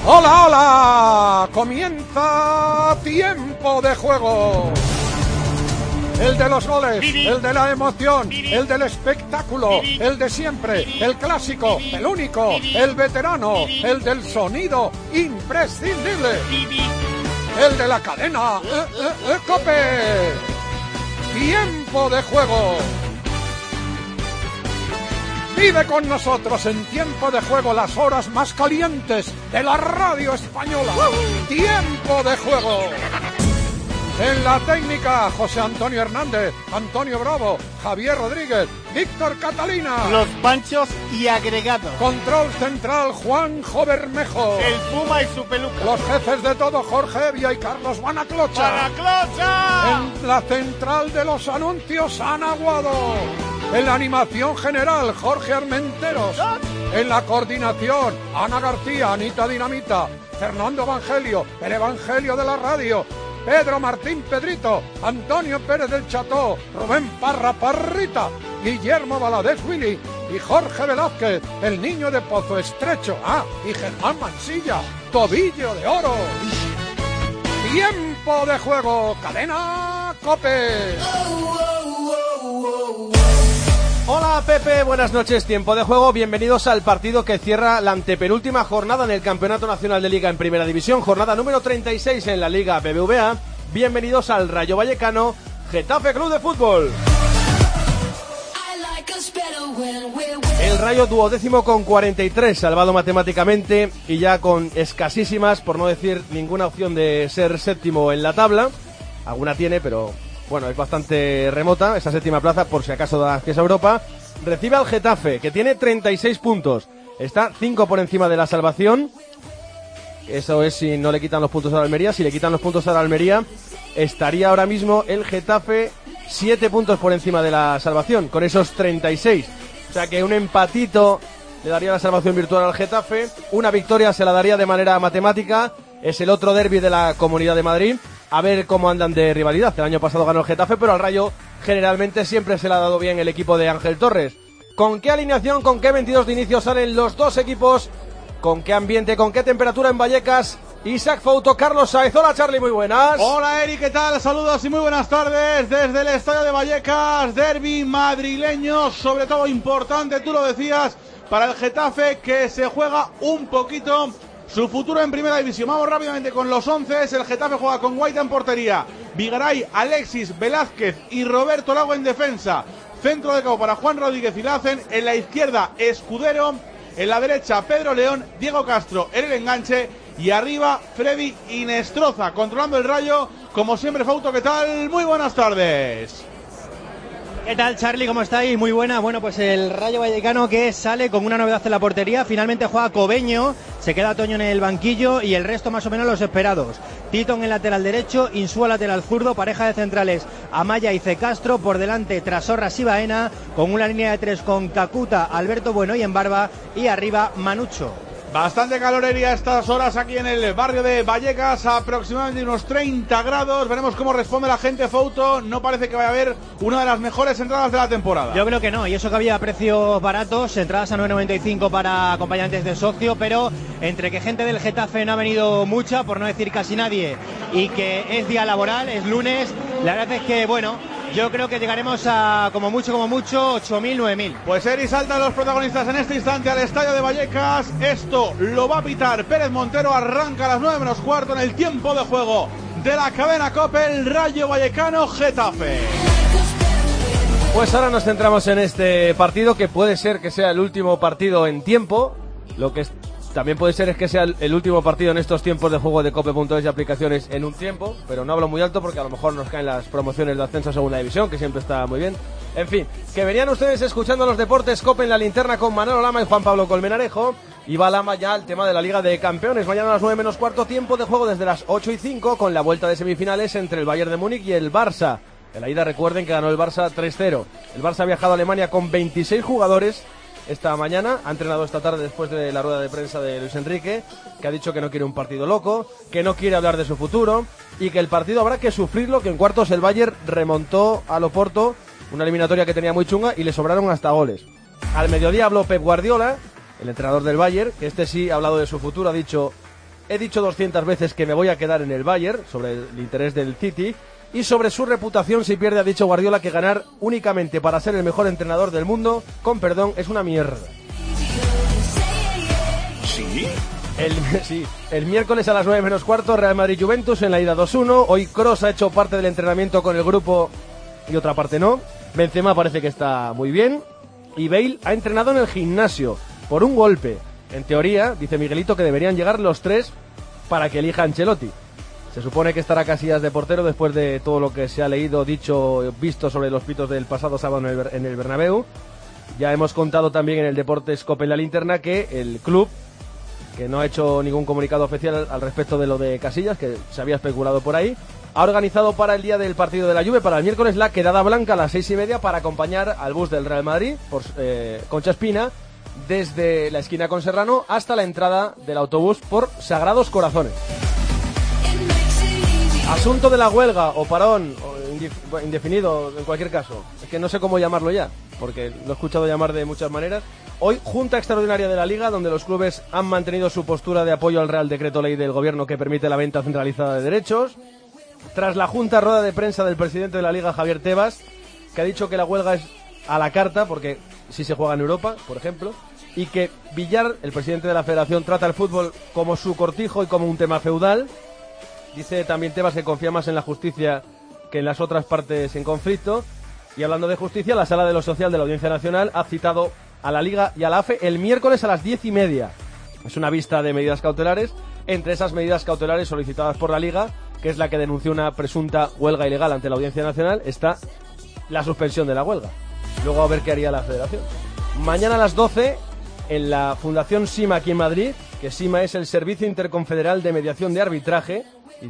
¡Hola, hola! Comienza Tiempo de Juego. El de los goles, el de la emoción, el del espectáculo, el de siempre, el clásico, el único, el veterano, el del sonido imprescindible, el de la cadena COPE. Tiempo de Juego. Vive con nosotros en Tiempo de Juego las horas más calientes de la radio española. Tiempo de Juego. En la técnica, José Antonio Hernández, Antonio Bravo, Javier Rodríguez, Víctor Catalina. Los Panchos y agregados. Control central, Juanjo Bermejo. El Puma y su peluca. Los jefes de todo, Jorge Evia y Carlos Banaclocha. ¡Banaclocha! En la central de los anuncios, Ana Aguado. En la animación general, Jorge Armenteros. En la coordinación, Ana García, Anita Dinamita, Fernando Evangelio, el Evangelio de la radio, Pedro Martín Pedrito, Antonio Pérez del Cható, Rubén Parra Parrita, Guillermo Valadez Willy y Jorge Velázquez, el niño de Pozo Estrecho, y Germán Mansilla, Tobillo de Oro. Tiempo de Juego, cadena COPE. Hola Pepe, buenas noches, Tiempo de Juego, bienvenidos al partido que cierra la antepenúltima jornada en el Campeonato Nacional de Liga en Primera División, jornada número 36 en la Liga BBVA. Bienvenidos al Rayo Vallecano Getafe Club de Fútbol. El Rayo 12º con 43, salvado matemáticamente y ya con escasísimas, por no decir ninguna opción de ser séptimo en la tabla. Alguna tiene, pero bueno, es bastante remota esa séptima plaza, por si acaso da acceso a Europa. Recibe al Getafe, que tiene 36 puntos. Está 5 por encima de la salvación. Eso es si no le quitan los puntos a la Almería. Si le quitan los puntos a la Almería, estaría ahora mismo el Getafe 7 puntos por encima de la salvación, con esos 36. O sea que un empatito le daría la salvación virtual al Getafe. Una victoria se la daría de manera matemática. Es el otro derbi de la Comunidad de Madrid. A ver cómo andan de rivalidad. El año pasado ganó el Getafe, pero al Rayo generalmente siempre se le ha dado bien el equipo de Ángel Torres. ¿Con qué alineación, con qué 22 de inicio salen los dos equipos? ¿Con qué ambiente, con qué temperatura en Vallecas? Isaac Fouto, Carlos Saez. Hola Charlie, muy buenas. Hola Eri, ¿qué tal? Saludos y muy buenas tardes desde el estadio de Vallecas. Derbi madrileño, sobre todo importante, tú lo decías, para el Getafe, que se juega un poquito su futuro en Primera División. Vamos rápidamente con los 11. El Getafe juega con Guaita en portería, Vigaray, Alexis, Velázquez y Roberto Lago en defensa. Centro de campo para Juan Rodríguez y Lacen. En la izquierda, Escudero. En la derecha, Pedro León, Diego Castro en el enganche. Y arriba, Freddy Inestroza, controlando el Rayo. Como siempre, Fauto, ¿qué tal? Muy buenas tardes. ¿Qué tal, Charlie? ¿Cómo estáis? Muy buena. Bueno, pues el Rayo Vallecano que sale con una novedad en la portería. Finalmente juega Cobeño, se queda Toño en el banquillo y el resto más o menos los esperados. Tito en el lateral derecho, Insúa lateral zurdo, pareja de centrales Amaya y C. Castro, por delante Trasorras y Baena, con una línea de 3 con Cacuta, Alberto Bueno y Embarba, y arriba Manucho. Bastante calorería a estas horas aquí en el barrio de Vallecas, aproximadamente unos 30 grados. Veremos cómo responde la gente, Fouto. No parece que vaya a haber una de las mejores entradas de la temporada. Yo creo que no, y eso que había precios baratos, entradas a 9,95 para acompañantes de socio, pero entre que gente del Getafe no ha venido mucha, por no decir casi nadie, y que es día laboral, es lunes, la verdad es que, bueno, yo creo que llegaremos a como mucho 8.000, 9.000. Pues Eri, saltan los protagonistas en este instante al estadio de Vallecas. Esto lo va a pitar Pérez Montero. Arranca a las 9 menos cuarto en el tiempo de juego de la cadena COPE, el Rayo Vallecano Getafe. Pues ahora nos centramos en este partido, que puede ser que sea el último partido en tiempo. Lo que también puede ser es que sea el último partido en estos tiempos de juego de Cope.es y aplicaciones en un tiempo, pero no hablo muy alto porque a lo mejor nos caen las promociones de ascenso a segunda división, que siempre está muy bien. En fin, que venían ustedes escuchando los deportes Cope en la linterna con Manolo Lama y Juan Pablo Colmenarejo. Y va Lama ya al tema de la Liga de Campeones. Mañana a las 9 menos cuarto, tiempo de juego desde las 8:05 con la vuelta de semifinales entre el Bayern de Múnich y el Barça. En la ida recuerden que ganó el Barça 3-0. El Barça ha viajado a Alemania con 26 jugadores esta mañana, ha entrenado esta tarde después de la rueda de prensa de Luis Enrique, que ha dicho que no quiere un partido loco, que no quiere hablar de su futuro y que el partido habrá que sufrirlo, que en cuartos el Bayern remontó al Oporto, una eliminatoria que tenía muy chunga y le sobraron hasta goles. Al mediodía habló Pep Guardiola, el entrenador del Bayern, que este sí ha hablado de su futuro, ha dicho: he dicho 200 veces que me voy a quedar en el Bayern, sobre el interés del City, y sobre su reputación si pierde ha dicho Guardiola que ganar únicamente para ser el mejor entrenador del mundo, con perdón, es una mierda. ¿Sí? El miércoles a las 9 menos cuarto, Real Madrid-Juventus en la ida 2-1. Hoy Kroos ha hecho parte del entrenamiento con el grupo y otra parte no. Benzema parece que está muy bien. Y Bale ha entrenado en el gimnasio por un golpe. En teoría, dice Miguelito que deberían llegar los tres para que elija Ancelotti. Se supone que estará Casillas de portero después de todo lo que se ha leído, dicho, visto sobre los pitos del pasado sábado en el Bernabéu. Ya hemos contado también en el Deportes Cope en la linterna que el club, que no ha hecho ningún comunicado oficial al respecto de lo de Casillas, que se había especulado por ahí, ha organizado para el día del partido de la Juve, para el miércoles, la quedada blanca a las 6:30 para acompañar al bus del Real Madrid por Concha Espina, desde la esquina con Serrano hasta la entrada del autobús por Sagrados Corazones. Asunto de la huelga o parón o indefinido, en cualquier caso, es que no sé cómo llamarlo ya, porque lo he escuchado llamar de muchas maneras. Hoy, junta extraordinaria de la Liga, donde los clubes han mantenido su postura de apoyo al Real Decreto Ley del Gobierno que permite la venta centralizada de derechos. Tras la junta, rueda de prensa del presidente de la Liga, Javier Tebas, que ha dicho que la huelga es a la carta, porque si se juega en Europa, por ejemplo, y que Villar, el presidente de la Federación, trata el fútbol como su cortijo y como un tema feudal. Dice también Tebas que confía más en la justicia que en las otras partes en conflicto. Y hablando de justicia, la Sala de lo Social de la Audiencia Nacional ha citado a la Liga y a la AFE el miércoles a las 10:30. Es una vista de medidas cautelares. Entre esas medidas cautelares solicitadas por la Liga, que es la que denunció una presunta huelga ilegal ante la Audiencia Nacional, está la suspensión de la huelga. Luego a ver qué haría la Federación. Mañana a las 12, en la Fundación SIMA aquí en Madrid, que SIMA es el Servicio Interconfederal de Mediación de Arbitraje,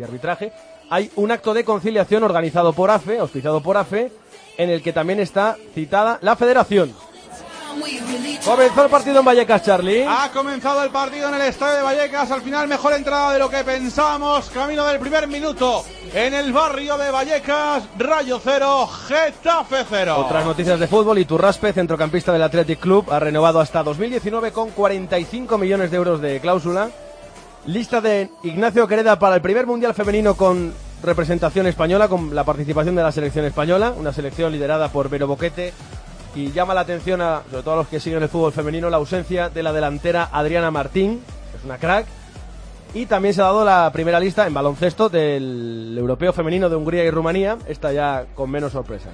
hay un acto de conciliación organizado por AFE, auspiciado por AFE, en el que también está citada la Federación. Comenzó el partido en Vallecas, Charlie. Ha comenzado el partido en el estadio de Vallecas. Al final, mejor entrada de lo que pensábamos. Camino del primer minuto en el barrio de Vallecas. Rayo 0, Getafe 0. Otras noticias de fútbol. Iturraspe, centrocampista del Athletic Club, ha renovado hasta 2019 con 45 millones de euros de cláusula. Lista de Ignacio Quereda para el primer Mundial Femenino con representación española, con la participación de la selección española. Una selección liderada por Vero Boquete. Y llama la atención, sobre todo a los que siguen el fútbol femenino, la ausencia de la delantera Adriana Martín, que es una crack. Y también se ha dado la primera lista en baloncesto del europeo femenino de Hungría y Rumanía, esta ya con menos sorpresas.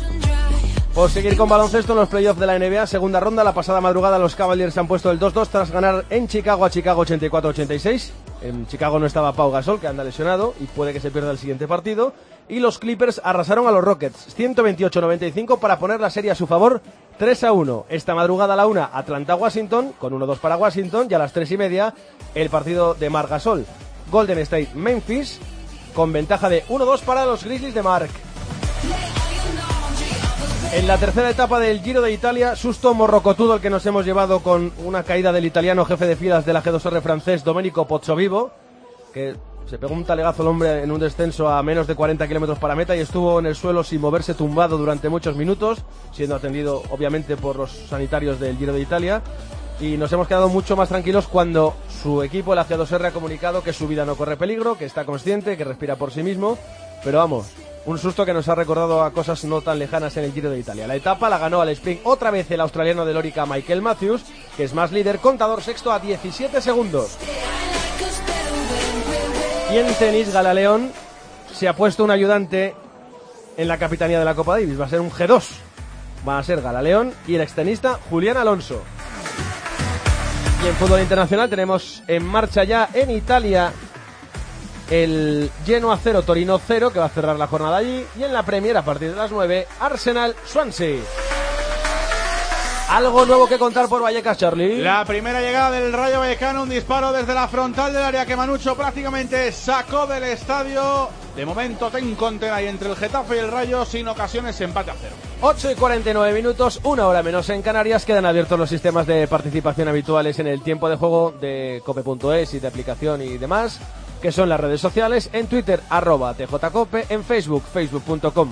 Por seguir con baloncesto en los playoffs de la NBA, segunda ronda, la pasada madrugada los Cavaliers se han puesto el 2-2 tras ganar en Chicago a Chicago 84-86. En Chicago no estaba Pau Gasol, que anda lesionado y puede que se pierda el siguiente partido. Y los Clippers arrasaron a los Rockets 128-95 para poner la serie a su favor 3-1. Esta madrugada a la 1, Atlanta-Washington, con 1-2 para Washington, y a las 3:30 el partido de Marc Gasol. Golden State-Memphis, con ventaja de 1-2 para los Grizzlies de Marc. En la tercera etapa del Giro de Italia, susto morrocotudo el que nos hemos llevado con una caída del italiano jefe de filas de la G2R francés, Domenico Pozzovivo, que se pegó un talegazo el hombre en un descenso a menos de 40 kilómetros para meta y estuvo en el suelo sin moverse, tumbado durante muchos minutos, siendo atendido obviamente por los sanitarios del Giro de Italia. Y nos hemos quedado mucho más tranquilos cuando su equipo, el G2R, ha comunicado que su vida no corre peligro, que está consciente, que respira por sí mismo. Pero vamos, un susto que nos ha recordado a cosas no tan lejanas en el Giro de Italia. La etapa la ganó al sprint otra vez el australiano de Lorica, Michael Matthews, que es más líder, contador sexto a 17 segundos. Y en tenis, Gala-León se ha puesto un ayudante en la capitanía de la Copa Davis. Va a ser un G2. Va a ser Gala-León y el extenista Julián Alonso. Y en fútbol internacional tenemos en marcha ya en Italia el Genoa 0, Torino 0, que va a cerrar la jornada allí. Y en la Premier, a partir de las 9, Arsenal-Swansea. ¿Algo nuevo que contar por Vallecas, Charlie? La primera llegada del Rayo Vallecano, un disparo desde la frontal del área que Manucho prácticamente sacó del estadio. De momento ten contena ahí entre el Getafe y el Rayo, sin ocasiones, empate a 0. 8:49, una hora menos en Canarias. Quedan abiertos los sistemas de participación habituales en el tiempo de juego de cope.es y de aplicación y demás, que son las redes sociales. En Twitter, @tjcope, en Facebook, facebook.com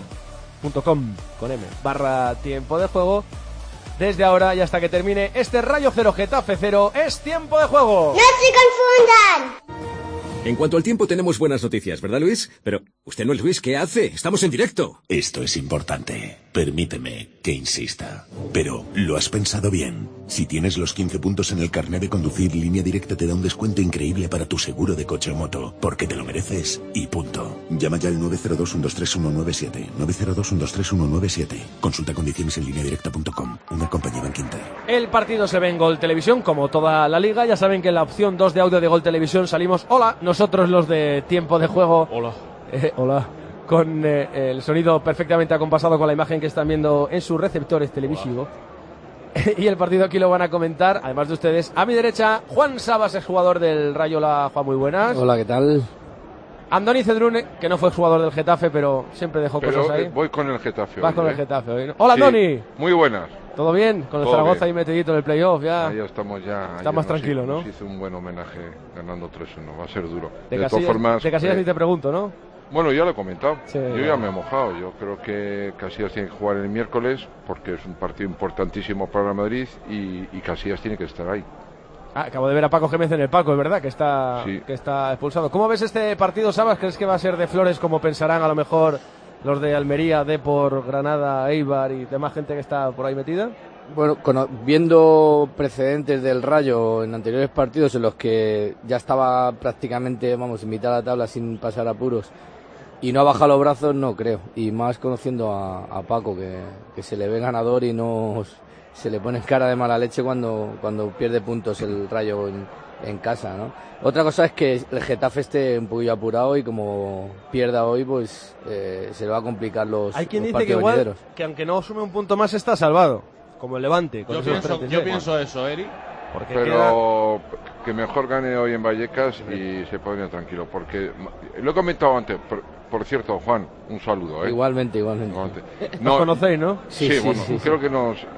/tiempo de juego. Desde ahora y hasta que termine este Rayo 0, Getafe 0, es tiempo de juego. ¡No se confundan! En cuanto al tiempo, tenemos buenas noticias, ¿verdad, Luis? Pero usted no es Luis, ¿qué hace? Estamos en directo. Esto es importante. Permíteme que insista. Pero, ¿lo has pensado bien? Si tienes los 15 puntos en el carné de conducir, Línea Directa te da un descuento increíble para tu seguro de coche o moto. Porque te lo mereces y punto. Llama ya al 902-123-197. 902-123-197. Consulta condiciones en lineadirecta.com. Una compañía Bankinter. El partido se ve en Gol Televisión, como toda la liga. Ya saben que en la opción 2 de audio de Gol Televisión salimos, hola, nosotros los de tiempo de juego. Hola. Hola. Con el sonido perfectamente acompasado con la imagen que están viendo en sus receptores televisivos. Y el partido aquí lo van a comentar, además de ustedes, a mi derecha, Juan Sabas, es jugador del Rayo. La Juan, muy buenas. Hola, ¿qué tal? Andoni Cedrune, que no fue jugador del Getafe, pero siempre dejó cosas ahí. Voy con el Getafe. Vas con el Getafe hoy, ¿no? Hola, sí. Andoni. Muy buenas. ¿Todo bien? Con el Todo Zaragoza bien. ahí metidito en el playoff, ya. Ya estamos ya. Está más tranquilo, ¿no? Nos hizo un buen homenaje ganando 3-1, va a ser duro. De todas formas. De Casillas ni te pregunto, ¿no? Bueno, ya lo he comentado. Sí, yo ya me he mojado. Yo creo que Casillas tiene que jugar el miércoles porque es un partido importantísimo para el Madrid y Casillas tiene que estar ahí. Acabo de ver a Paco Gémez en el palco, es verdad, que está expulsado. ¿Cómo ves este partido, Sabas? ¿Crees que va a ser de flores como pensarán a lo mejor los de Almería, Depor, Granada, Eibar y demás gente que está por ahí metida? Bueno, viendo precedentes del Rayo en anteriores partidos en los que ya estaba prácticamente, en mitad de la tabla sin pasar apuros y no ha bajado los brazos, no creo. Y más conociendo a Paco, que se le ve ganador y no se le pone cara de mala leche cuando pierde puntos el Rayo en casa, ¿no? Otra cosa es que el Getafe esté un poquillo apurado y como pierda hoy, pues se le va a complicar los Hay quien los dice que igual, venideros. que aunque no sume un punto más está salvado, como el Levante. Yo pienso eso, Eri. Pero que mejor gane hoy en Vallecas y se pone tranquilo, porque lo he comentado antes. Por cierto, Juan, un saludo. Igualmente. ¿Nos conocéis, no? Sí, creo que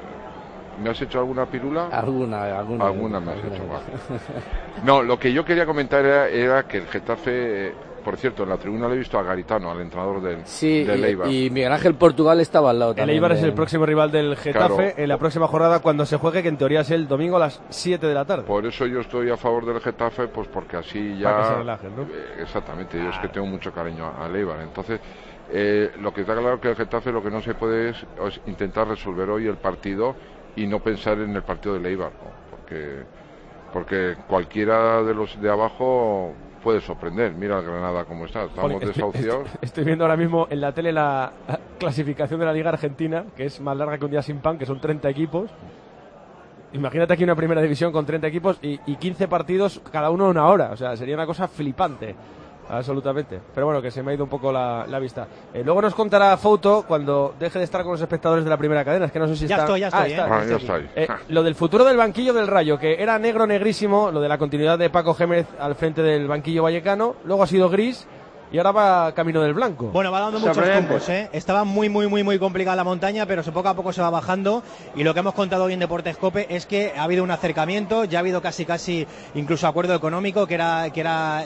¿me has hecho alguna pirula? Alguna me has hecho, vale. No, lo que yo quería comentar era que el Getafe, por cierto, en la tribuna le he visto a Garitano, al entrenador del Eibar. Y Miguel Ángel Portugal estaba al lado también. El Eibar es el próximo rival del Getafe en la próxima jornada cuando se juegue, que en teoría es el domingo a las 7 de la tarde. Por eso yo estoy a favor del Getafe, pues porque así ya... Para que se relajen, ¿no? Exactamente, yo es que tengo mucho cariño al Eibar, entonces... lo que está claro que el Getafe lo que no se puede es intentar resolver hoy el partido y no pensar en el partido del Eibar, ¿no? Porque cualquiera de los de abajo puede sorprender. Mira el Granada cómo está, estamos desahuciados. Estoy viendo ahora mismo en la tele la clasificación de la Liga Argentina, que es más larga que un día sin pan, que son 30 equipos. Imagínate aquí una primera división con 30 equipos y 15 partidos cada uno una hora, o sea, sería una cosa flipante. Absolutamente, pero bueno, que se me ha ido un poco la vista. Luego nos contará Fouto cuando deje de estar con los espectadores de la primera cadena. Es que no sé si ya está... estoy. Lo del futuro del banquillo del Rayo, que era negrísimo, lo de la continuidad de Paco Gémez al frente del banquillo vallecano, luego ha sido gris y ahora va camino del blanco. Bueno, va dando muchos tumbos, Estaba muy complicada la montaña, pero poco a poco se va bajando, y lo que hemos contado hoy en Deportes Cope es que ha habido un acercamiento, ya ha habido casi incluso acuerdo económico, que era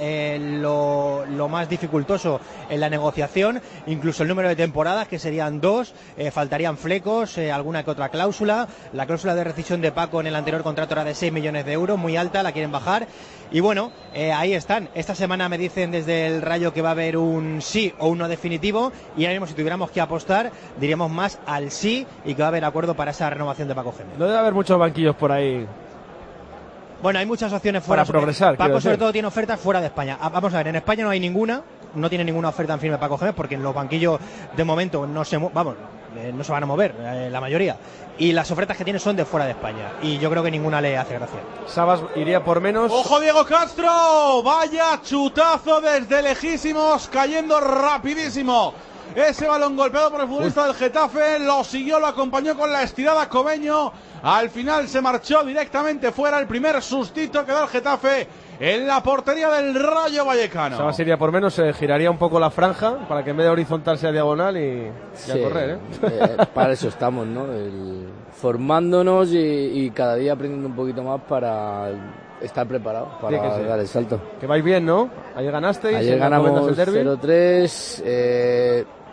lo más dificultoso en la negociación, incluso el número de temporadas, que serían 2, faltarían flecos, alguna que otra cláusula. La cláusula de rescisión de Paco en el anterior contrato era de 6 millones de euros, muy alta, la quieren bajar, y bueno, ahí están. Esta semana me dicen desde el Rayo que va a haber un sí o un no definitivo, y ahora mismo si tuviéramos que apostar diríamos más al sí, y que va a haber acuerdo para esa renovación de Paco Gémez. No debe haber muchos banquillos por ahí. Bueno, hay muchas opciones fuera. Para progresar. Paco sobre todo tiene ofertas fuera de España. Vamos a ver, en España no hay ninguna, no tiene ninguna oferta en firme Paco Gémez, porque en los banquillos de momento no se van a mover, la mayoría. Y las ofertas que tiene son de fuera de España, y yo creo que ninguna le hace gracia. Sabas iría por menos. ¡Ojo, Diego Castro! Vaya chutazo desde lejísimos, cayendo rapidísimo. Ese balón golpeado por el futbolista del Getafe, lo siguió, lo acompañó con la estirada Cobeño. Al final se marchó directamente fuera, el primer sustito que da el Getafe en la portería del Rayo Vallecano. Sabas iría por menos, giraría un poco la franja para que en vez de horizontal sea diagonal y a correr, para eso estamos, ¿no? Formándonos y cada día aprendiendo un poquito más para estar preparados para dar el salto. Que vais bien, ¿no? Ayer ganasteis. Ayer ganamos 0-3.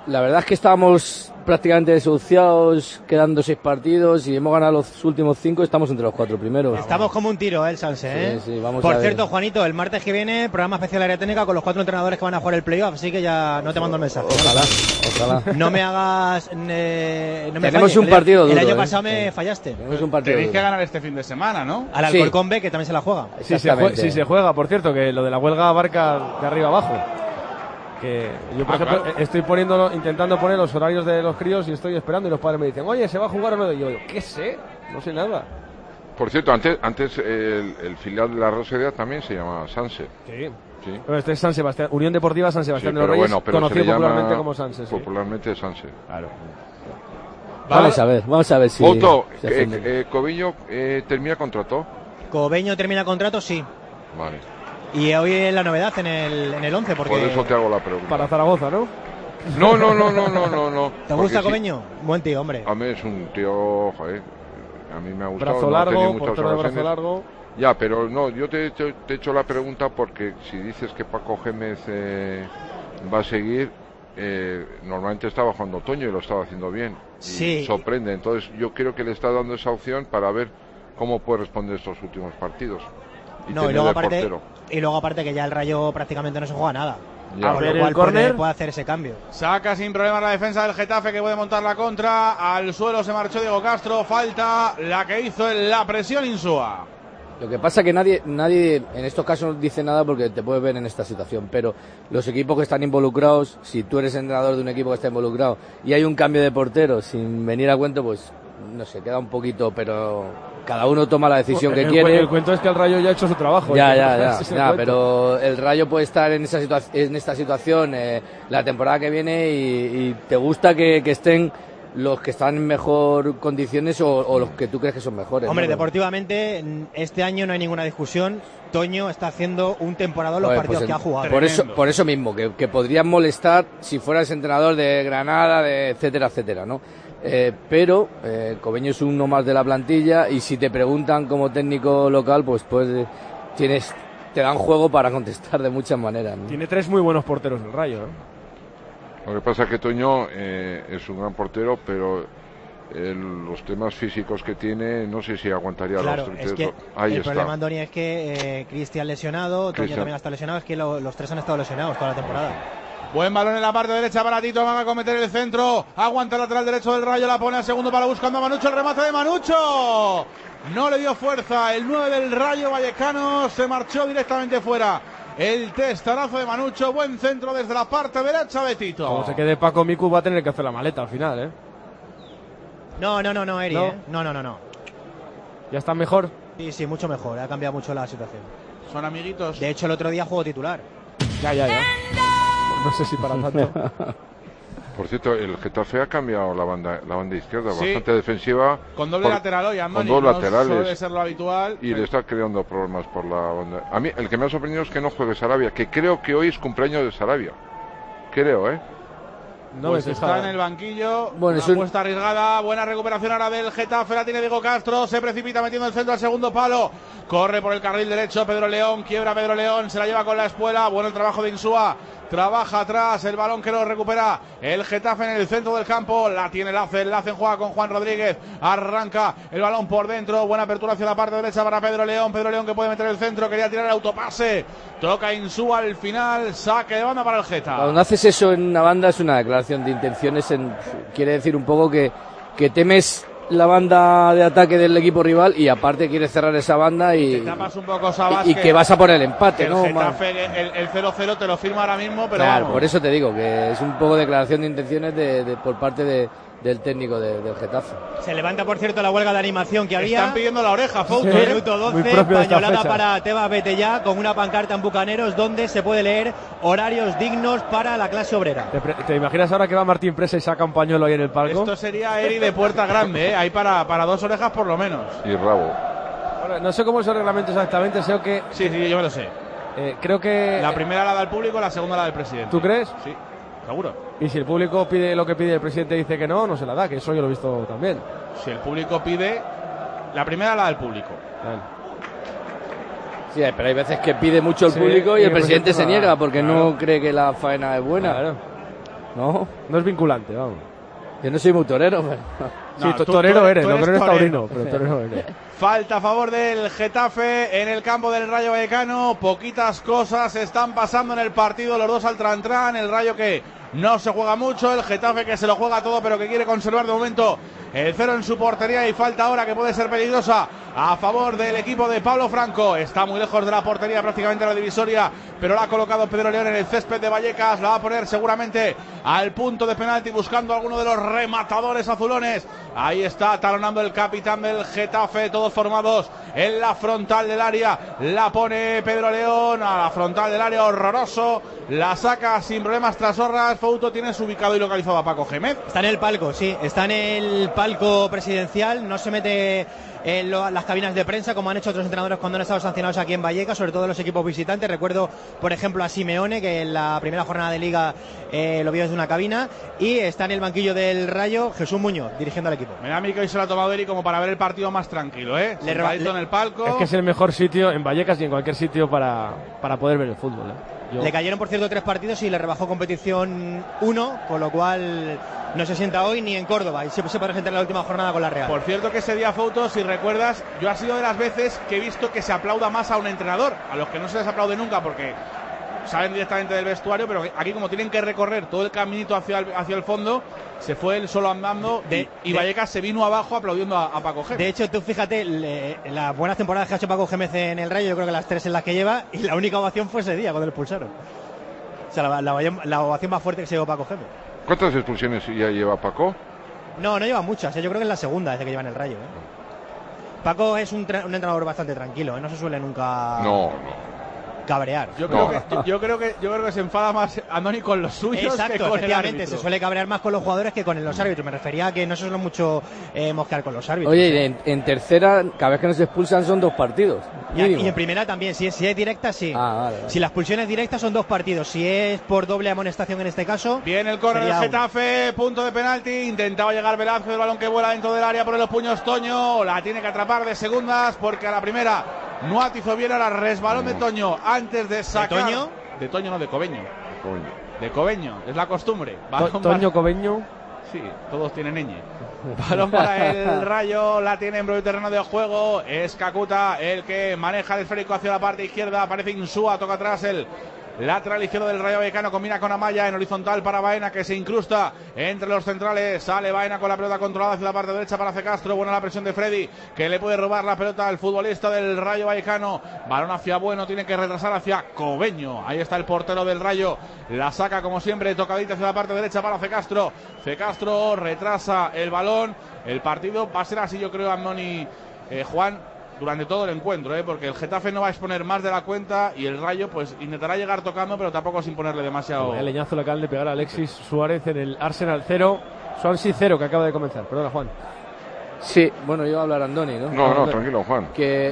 La verdad es que estábamos prácticamente desahuciados, quedando 6 partidos y hemos ganado los últimos 5, estamos entre los 4 primeros. Estamos como un tiro, el Sanse, ¿eh? Sí, vamos Por a ver. cierto, Juanito, el martes que viene, programa especial área técnica con los 4 entrenadores que van a jugar el playoff, así que ya no te mando el mensaje. Ojalá. No me hagas... no me Tenemos falles, un partido duro. El año pasado me fallaste. Tenemos un partido Tenéis que duro. ganar este fin de semana, ¿no? Al Alcorcón B, que también se la juega. Sí, se juega, por cierto, que lo de la huelga abarca de arriba abajo. Que yo, por ejemplo, claro. estoy intentando poner los horarios de los críos y estoy esperando y los padres me dicen, oye, ¿se va a jugar o no? Y yo, ¿qué sé? No sé nada. Por cierto, antes el filial de la Rosalía también se llama Sanse. Sí. Sí. Bueno, este es San Sebastián, Unión Deportiva San Sebastián Sí, de los pero Reyes, bueno, pero conocido se le llama popularmente como Sanse. Sí. Popularmente Sanse. Claro. Vamos a ver si... Otto, se ofende. Coviño termina contrato. Cobeño termina contrato, sí. Vale. Y hoy es la novedad en el 11, porque... Por eso te hago la pregunta. Para Zaragoza, ¿no? No. ¿Te gusta Cobeño? Buen tío, hombre. A mí es un tío, joder, a mí me ha gustado. Brazo no ha tenido largo, muchas portero de brazo ocasiones. largo. Ya, pero no, yo te he hecho la pregunta porque si dices que Paco Gémez va a seguir, normalmente estaba jugando Toño y lo estaba haciendo bien. Y Sí. sorprende, entonces yo creo que le está dando esa opción para ver cómo puede responder estos últimos partidos. Y No, y tener luego, de aparte, portero. que ya el Rayo prácticamente no se juega nada. Ya. Con A ver, lo cual el córner. puede hacer ese cambio. Saca sin problemas la defensa del Getafe, que puede montar la contra. Al suelo se marchó Diego Castro. Falta la que hizo en la presión Insúa. Lo que pasa es que nadie en estos casos dice nada porque te puedes ver en esta situación, pero los equipos que están involucrados, si tú eres entrenador de un equipo que está involucrado y hay un cambio de portero sin venir a cuento, pues no sé, queda un poquito, pero cada uno toma la decisión que quiere. El cuento es que el Rayo ya ha hecho su trabajo. Ya, Ese es el cuento. pero el Rayo puede estar en esta situación la temporada que viene y te gusta que estén los que están en mejor condiciones o los que tú crees que son mejores. Hombre, ¿no? deportivamente, este año no hay ninguna discusión. Toño está haciendo un temporada en los Joder, partidos pues que ha jugado. Por eso mismo, que podrían molestar si fueras entrenador de Granada, de etcétera, ¿no? Pero Cobeño es uno más de la plantilla y si te preguntan como técnico local, pues te dan juego para contestar de muchas maneras, ¿no? Tiene 3 muy buenos porteros el Rayo, ¿eh? Lo que pasa es que Toño es un gran portero, pero los temas físicos que tiene, no sé si aguantaría Claro, los es 3. que Ahí el está. problema, Andoni, es que Cristian lesionado, Toño también ha estado lesionado, es que los 3 han estado lesionados toda la temporada. Buen balón en la parte derecha para Tito, van a cometer el centro, aguanta el lateral derecho del Rayo, la pone al segundo palo buscando a Manucho, el remate de Manucho. No le dio fuerza, el 9 del Rayo Vallecano se marchó directamente fuera. El testarazo de Manucho, buen centro desde la parte derecha de Tito. Como se quede Paco Micu va a tener que hacer la maleta al final, ¿eh? No, Eri, ¿No? No. ¿Ya está mejor? Sí, mucho mejor, ha cambiado mucho la situación. Son amiguitos. De hecho, el otro día jugó titular. Ya. No sé si para tanto. Por cierto, el Getafe ha cambiado la banda izquierda, Sí. bastante defensiva. Con doble lateral hoy, Andoni, con dos no laterales. suele ser lo habitual. Y le está creando problemas por la banda. A mí, el que me ha sorprendido es que no juegue Sarabia, que creo que hoy es cumpleaños de Sarabia. Creo, No pues me está fijaba. en el banquillo, Bueno, una apuesta arriesgada, buena recuperación ahora del Getafe, la tiene Diego Castro, se precipita metiendo el centro al segundo palo, corre por el carril derecho Pedro León, quiebra Pedro León, se la lleva con la espuela, bueno el trabajo de Insúa, trabaja atrás, el balón que lo recupera el Getafe en el centro del campo, la tiene Lacen juega con Juan Rodríguez, arranca el balón por dentro, buena apertura hacia la parte derecha para Pedro León que puede meter el centro, quería tirar el autopase, toca Insúa al final, saque de banda para el Getafe. Cuando haces eso en una banda es una declaración de intenciones, quiere decir un poco que temes la banda de ataque del equipo rival y aparte quieres cerrar esa banda y tapas un poco, Sabas, que vas a por el empate, el ¿no? Getafe, el 0-0 te lo firma ahora mismo, pero Claro, vamos. por eso te digo que es un poco declaración de intenciones por parte del técnico del Getafe. Se levanta, por cierto, la huelga de animación que había. Están pidiendo la oreja, Fouto. Sí. Minuto Muy 12, propio de esta pañolada fecha. para Tebas Betellá con una pancarta en Bucaneros donde se puede leer horarios dignos para la clase obrera. ¿Te imaginas ahora que va Martín Presa y saca un pañuelo ahí en el palco? Esto sería Eri de puerta grande, ¿eh? Hay para 2 orejas por lo menos. Y rabo. Bueno, no sé cómo es el reglamento exactamente, sé que... Sí, yo me lo sé. creo que... La primera la da el público, la segunda la del presidente. ¿Tú crees? Sí, seguro. Y si el público pide lo que pide y el presidente dice que no se la da, que eso yo lo he visto también. Si el público pide, la primera la da el público. Claro. Sí, pero hay veces que pide mucho el Sí, público y el presidente se no da. niega porque Claro. no cree que la faena es buena. Claro. No. No es vinculante, vamos. Yo no soy muy torero, pero... Sí, No, torero eres, no eres torero. taurino, pero torero eres. Falta a favor del Getafe en el campo del Rayo Vallecano. Poquitas cosas están pasando en el partido. Los dos al tran-tran. El Rayo que no se juega mucho. El Getafe que se lo juega todo, pero que quiere conservar de momento el 0 en su portería. Y falta ahora que puede ser peligrosa a favor del equipo de Pablo Franco. Está muy lejos de la portería, prácticamente la divisoria, pero la ha colocado Pedro León en el césped de Vallecas. La va a poner seguramente al punto de penalti, buscando a alguno de los rematadores azulones. Ahí está talonando el capitán del Getafe, todos formados en la frontal del área. La pone Pedro León a la frontal del área, horroroso. La saca sin problemas Trasorras. Fouto, ¿tienes ubicado y localizado a Paco Gémez? Está en el palco, sí, está en el palco presidencial, no se mete en las cabinas de prensa como han hecho otros entrenadores cuando han estado sancionados aquí en Vallecas, sobre todo los equipos visitantes. Recuerdo, por ejemplo, a Simeone, que en la primera jornada de Liga lo vio desde una cabina, y está en el banquillo del Rayo Jesús Muñoz, dirigiendo al equipo. Me da a mí que hoy se lo ha tomado Eri como para ver el partido más tranquilo, sentadito en el palco. Es que es el mejor sitio en Vallecas y en cualquier sitio para poder ver el fútbol. Le cayeron, por cierto, 3 partidos y le rebajó competición 1, con lo cual no se sienta hoy ni en Córdoba y se puede presentar en la última jornada con la Real. Por cierto, que ese día, Fouto, si recuerdas, yo ha sido de las veces que he visto que se aplauda más a un entrenador, a los que no se les aplaude nunca porque salen directamente del vestuario, pero aquí como tienen que recorrer todo el caminito hacia el fondo, se fue él solo andando y Vallecas se vino abajo aplaudiendo a Paco Gémez. De hecho, tú fíjate, las buenas temporadas que ha hecho Paco Gémez en el Rayo, yo creo que las 3 en las que lleva, y la única ovación fue ese día cuando le expulsaron. O sea, la ovación más fuerte que se llevó Paco Gémez. ¿Cuántas expulsiones ya lleva Paco? No lleva muchas, yo creo que es la segunda desde que lleva en el Rayo. Paco es un entrenador bastante tranquilo, no se suele nunca cabrear. Yo creo que se enfada más Andoni con los suyos. Exacto, que con efectivamente, el árbitro. se suele cabrear más con los jugadores que con los árbitros. Me refería a que no se suele mucho mosquear con los árbitros. Oye, en tercera, cada vez que nos expulsan son 2 partidos. Y en primera también, si es directa, sí. Vale. Si la expulsión es directa, son 2 partidos. Si es por doble amonestación en este caso. Bien, el córner del Getafe, punto de penalti. Intentaba llegar Velázquez, el balón que vuela dentro del área por los puños. Toño la tiene que atrapar de segundas porque a la primera no atizó bien. Ahora resbalón de Toño antes de sacar. ¿De Toño? De Toño, no, de Cobeño. De Cobeño, es la costumbre. Toño Cobeño. Sí, todos tienen ñ. Balón para el Rayo, la tiene en propio terreno de juego. Es Kakuta el que maneja el esférico hacia la parte izquierda. Aparece Insúa, toca atrás el lateral izquierdo del Rayo Vallecano, combina con Amaya en horizontal para Baena, que se incrusta entre los centrales. Sale Baena con la pelota controlada hacia la parte derecha para Castro. Buena la presión de Freddy, que le puede robar la pelota al futbolista del Rayo Vallecano. Balón hacia Bueno, tiene que retrasar hacia Cobeño. Ahí está el portero del Rayo. La saca como siempre, tocadita hacia la parte derecha para Castro. Castro retrasa el balón. El partido va a ser así, yo creo, Andoni, Juan, durante todo el encuentro, porque el Getafe no va a exponer más de la cuenta y el Rayo pues intentará llegar tocando, pero tampoco sin ponerle demasiado. El leñazo le acaban de pegar a Alexis Suárez en el Arsenal 0, Swansea 0, que acaba de comenzar. Perdona, Juan. Sí, bueno, yo voy a hablar a Andoni, ¿no? No, tranquilo, Juan.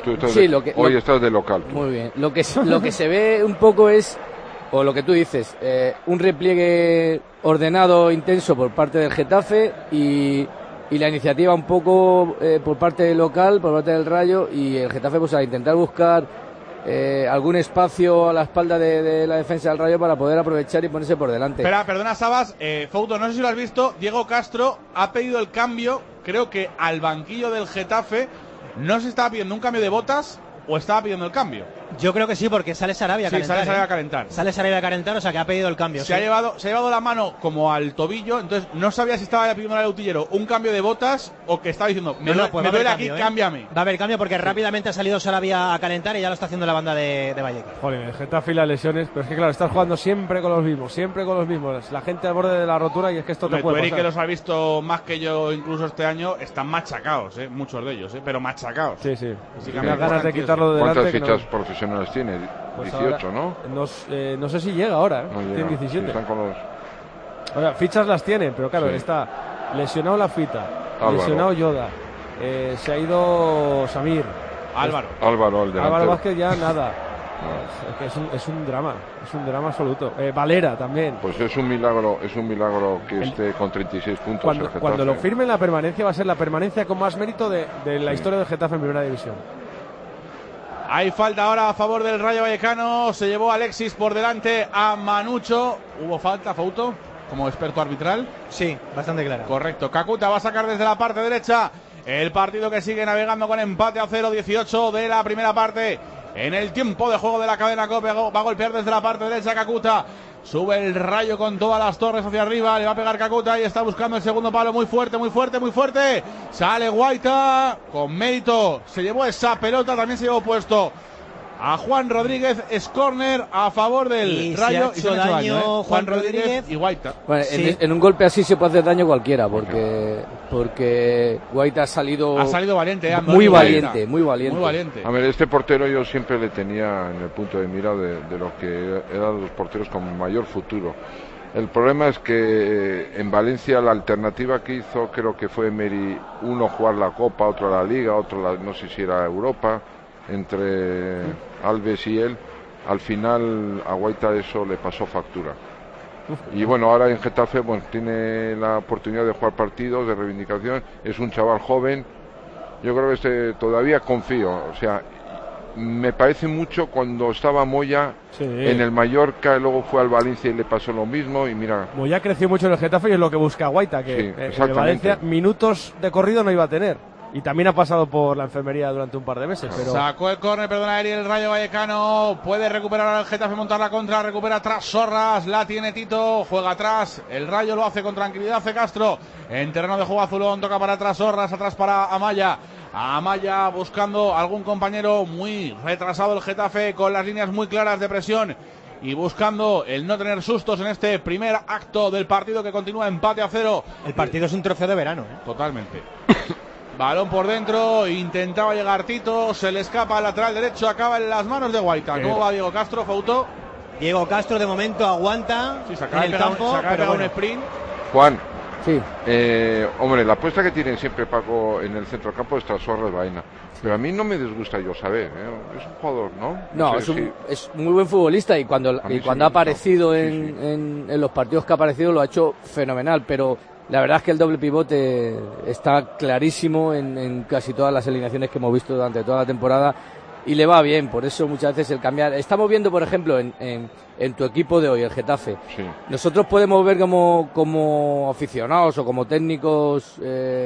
Hoy estás de local. Muy bien. Lo que se ve un poco es, o lo que tú dices, un repliegue ordenado, intenso por parte del Getafe y la iniciativa un poco por parte local, por parte del Rayo, y el Getafe pues a intentar buscar algún espacio a la espalda de la defensa del Rayo para poder aprovechar y ponerse por delante. Espera, perdona, Sabas, Fouto, no sé si lo has visto, Diego Castro ha pedido el cambio, creo que al banquillo del Getafe. No se estaba pidiendo un cambio de botas o estaba pidiendo el cambio. Yo creo que sí, porque sale Sarabia a calentar. Sale Sarabia a calentar. Sale Sarabia a calentar, o sea que ha pedido el cambio. Se ha llevado la mano como al tobillo, entonces no sabía si estaba pidiendo al utillero un cambio de botas o que estaba diciendo, me duele aquí, cámbiame. Va a haber cambio porque rápidamente ha salido Sarabia a calentar y ya lo está haciendo la banda de Vallecas. Joder, el Getafe y las lesiones, pero es que claro, estás jugando siempre con los mismos. La gente al borde de la rotura y es que esto te puede pasar. Que los ha visto más que yo incluso este año, están machacados, muchos de ellos, pero machacados. Sí. Tienes ganas de quitarlo de delante. ¿Cuántas fichas profesionales tiene? Pues 18, ahora, no sé si llega ahora, tiene 17. Están con los... Ahora, fichas las tienen, pero claro, está lesionado Lafita, lesionado Yoda, se ha ido Samir. Álvaro, el delantero. Álvaro Vázquez ya nada. Es un drama absoluto. Valera también. Pues es un milagro que esté con 36 puntos. Cuando lo firmen la permanencia va a ser la permanencia con más mérito de la historia del Getafe en primera división. Hay falta ahora a favor del Rayo Vallecano. Se llevó Alexis por delante a Manucho. ¿Hubo falta, Fouto? como experto arbitral. Sí, bastante clara. Correcto. Kakuta va a sacar desde la parte derecha el partido que sigue navegando con empate a 0, 18 de la primera parte. En el tiempo de juego de la cadena COPE va a golpear desde la parte derecha Kakuta. Sube el Rayo con todas las torres hacia arriba. Le va a pegar Kakuta y está buscando el segundo palo. Muy fuerte, muy fuerte, muy fuerte. Sale Guaita con mérito. Se llevó esa pelota, también se llevó puesto a Juan Rodríguez. Es córner a favor del Rayo. Y se ha hecho daño Juan Rodríguez y Guaita. Bueno, sí. en un golpe así se puede hacer daño cualquiera, porque Guaita ha salido valiente, muy valiente. A ver, este portero yo siempre le tenía en el punto de mira de los que eran los porteros con mayor futuro. El problema es que en Valencia la alternativa que hizo, creo que fue Emery, uno jugar la Copa, otro la Liga, otro no sé si era Europa, entre Alves y él. Al final a Guaita eso le pasó factura. Y bueno, ahora en Getafe tiene la oportunidad de jugar partidos de reivindicación. Es un chaval joven. Yo creo que todavía confío. O sea, me parece mucho cuando estaba Moya en el Mallorca, luego fue al Valencia y le pasó lo mismo. Y mira, Moya creció mucho en el Getafe y es lo que busca Guaita, que en Valencia minutos de corrido no iba a tener. Y también ha pasado por la enfermería durante un par de meses. Pero... Sacó el córner, perdona, el Rayo Vallecano. Puede recuperar al Getafe, montar la contra. Recupera atrás Sorras, la tiene Tito. Juega atrás, el Rayo lo hace con tranquilidad. Hace Castro en terreno de juego azulón. Toca para atrás Sorras, atrás para Amaya. Amaya buscando algún compañero. Muy retrasado el Getafe, con las líneas muy claras de presión. Y buscando el no tener sustos en este primer acto del partido, que continúa empate a 0. El partido es un trofeo de verano, Totalmente. Balón por dentro, intentaba llegar Tito, se le escapa al lateral derecho, acaba en las manos de Guaita. ¿Cómo va Diego Castro, Fauto? Diego Castro de momento aguanta se acaba de pegar un sprint. Juan, sí. Hombre, la apuesta que tiene siempre Paco en el centro del campo es Trasorras Baena. Pero a mí no me disgusta Llosaber, es un jugador, ¿no? No, es muy buen futbolista y cuando ha aparecido en los partidos que ha aparecido lo ha hecho fenomenal, pero la verdad es que el doble pivote está clarísimo en casi todas las alineaciones que hemos visto durante toda la temporada y le va bien, por eso muchas veces el cambiar. Estamos viendo, por ejemplo, en tu equipo de hoy, el Getafe. Sí. Nosotros podemos ver como aficionados o como técnicos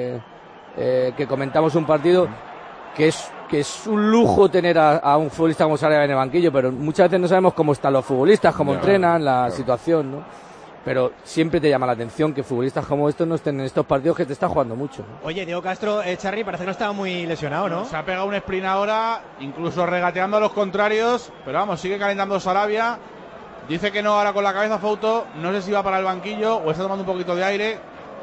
que comentamos un partido que es un lujo tener a un futbolista como Sarabia en el banquillo, pero muchas veces no sabemos cómo están los futbolistas, cómo entrenan, la situación, ¿no? Pero siempre te llama la atención que futbolistas como estos no estén en estos partidos que te están jugando mucho. Oye, Diego Castro, Charly, parece que no estaba muy lesionado, ¿no? Se ha pegado un sprint ahora, incluso regateando a los contrarios, pero vamos, sigue calentando Sarabia. Dice que no ahora con la cabeza Fauto, no sé si va para el banquillo o está tomando un poquito de aire.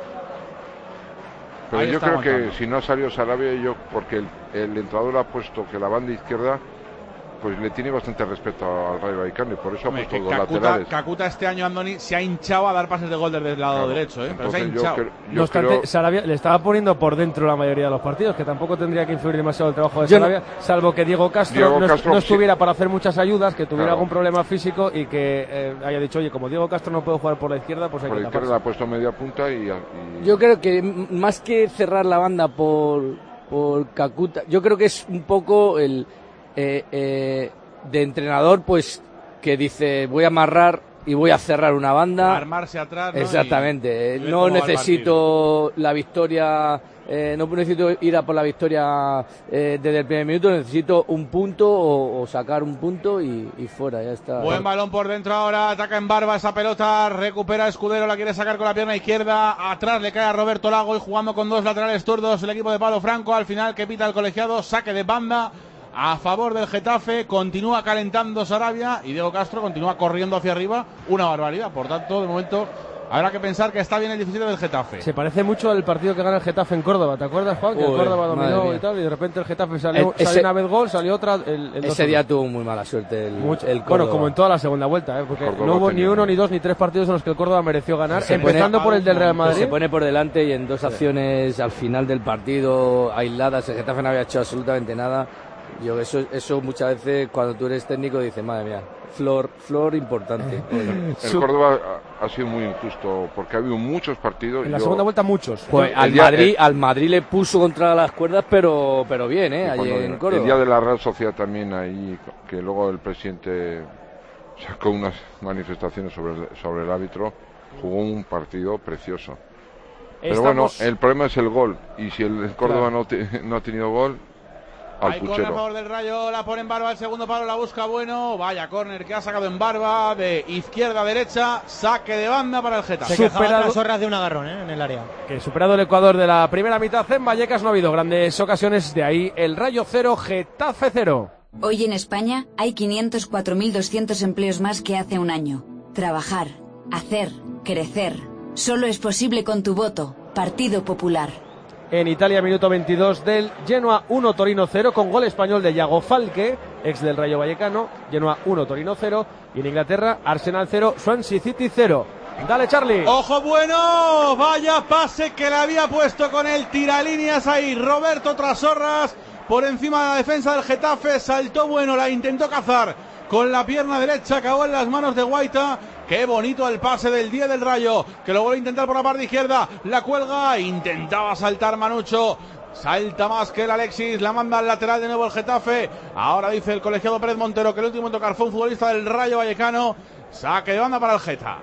Pero yo creo que si no ha salido Sarabia, porque el entrenador ha puesto que la banda izquierda pues le tiene bastante respeto al Rayo Vallecano y por eso ha puesto dos laterales. Kakuta este año, Andoni, se ha hinchado a dar pases de gol desde el lado derecho, pero se ha hinchado. No obstante, Sarabia le estaba poniendo por dentro la mayoría de los partidos, que tampoco tendría que influir demasiado el trabajo de Sarabia, salvo que Diego Castro no estuviera para hacer muchas ayudas, que tuviera algún problema físico y que haya dicho, oye, como Diego Castro no puede jugar por la izquierda, pues hay que taparse. Por la izquierda le ha puesto media punta y... Yo creo que más que cerrar la banda por Kakuta, yo creo que es un poco el... de entrenador, pues que dice voy a amarrar y voy a cerrar una banda, armarse atrás, ¿no? Exactamente, no necesito la victoria, no necesito ir a por la victoria desde el primer minuto, necesito un punto o sacar un punto y fuera, ya está. Buen balón por dentro ahora, ataca en Barba esa pelota, recupera Escudero, la quiere sacar con la pierna izquierda, atrás le cae a Roberto Lago y jugando con dos laterales zurdos el equipo de Pablo Franco, al final que pita el colegiado, saque de banda a favor del Getafe, continúa calentando Sarabia y Diego Castro continúa corriendo hacia arriba, una barbaridad, por tanto de momento habrá que pensar que está bien el 17 del Getafe. Se parece mucho al partido que gana el Getafe en Córdoba, ¿te acuerdas, Juan? Que el Córdoba dominó y tal, y de repente el Getafe salió una vez gol, salió otra ese día tuvo muy mala suerte el Córdoba. Bueno, como en toda la segunda vuelta, porque no hubo ni uno, ni dos, ni tres partidos en los que el Córdoba mereció ganar, empezando por el del Real Madrid. Se pone por delante y en dos acciones al final del partido aisladas, el Getafe no había hecho absolutamente nada. Yo eso muchas veces cuando tú eres técnico dices, madre mía, flor importante. El Córdoba ha sido muy injusto porque ha habido muchos partidos. En la segunda vuelta muchos. Pues al Madrid le puso contra las cuerdas, pero bien, allí en Córdoba. El día de la Real Sociedad también ahí, que luego el presidente sacó unas manifestaciones sobre el árbitro. jugó un partido precioso. Pero bueno, el problema es el gol. Y si el Córdoba no ha tenido gol, al puchero. Córner a favor del Rayo, la pone en Barba, el segundo palo la busca Bueno. Vaya córner que ha sacado en Barba, de izquierda a derecha, saque de banda para el Getafe. Se quejaba las Sorras de un agarrón en el área. Que superado el Ecuador de la primera mitad en Vallecas no ha habido grandes ocasiones, de ahí el Rayo 0, Getafe 0. Hoy en España hay 504.200 empleos más que hace un año. Trabajar, hacer, crecer. Solo es posible con tu voto. Partido Popular. En Italia, minuto 22 del Genoa 1, Torino 0, con gol español de Iago Falque, ex del Rayo Vallecano. Genoa 1, Torino 0. Y en Inglaterra, Arsenal 0, Swansea City 0. Dale, Charlie. ¡Ojo Bueno! Vaya pase que le había puesto con el tiralíneas ahí Roberto Trasorras. Por encima de la defensa del Getafe, saltó Bueno, la intentó cazar con la pierna derecha, acabó en las manos de Guaita. Qué bonito el pase del 10 del Rayo, que lo vuelve a intentar por la parte izquierda, la cuelga, intentaba saltar Manucho, salta más que el Alexis, la manda al lateral de nuevo el Getafe. Ahora dice el colegiado Pérez Montero que el último en tocar fue un futbolista del Rayo Vallecano. Saque de banda para el Geta.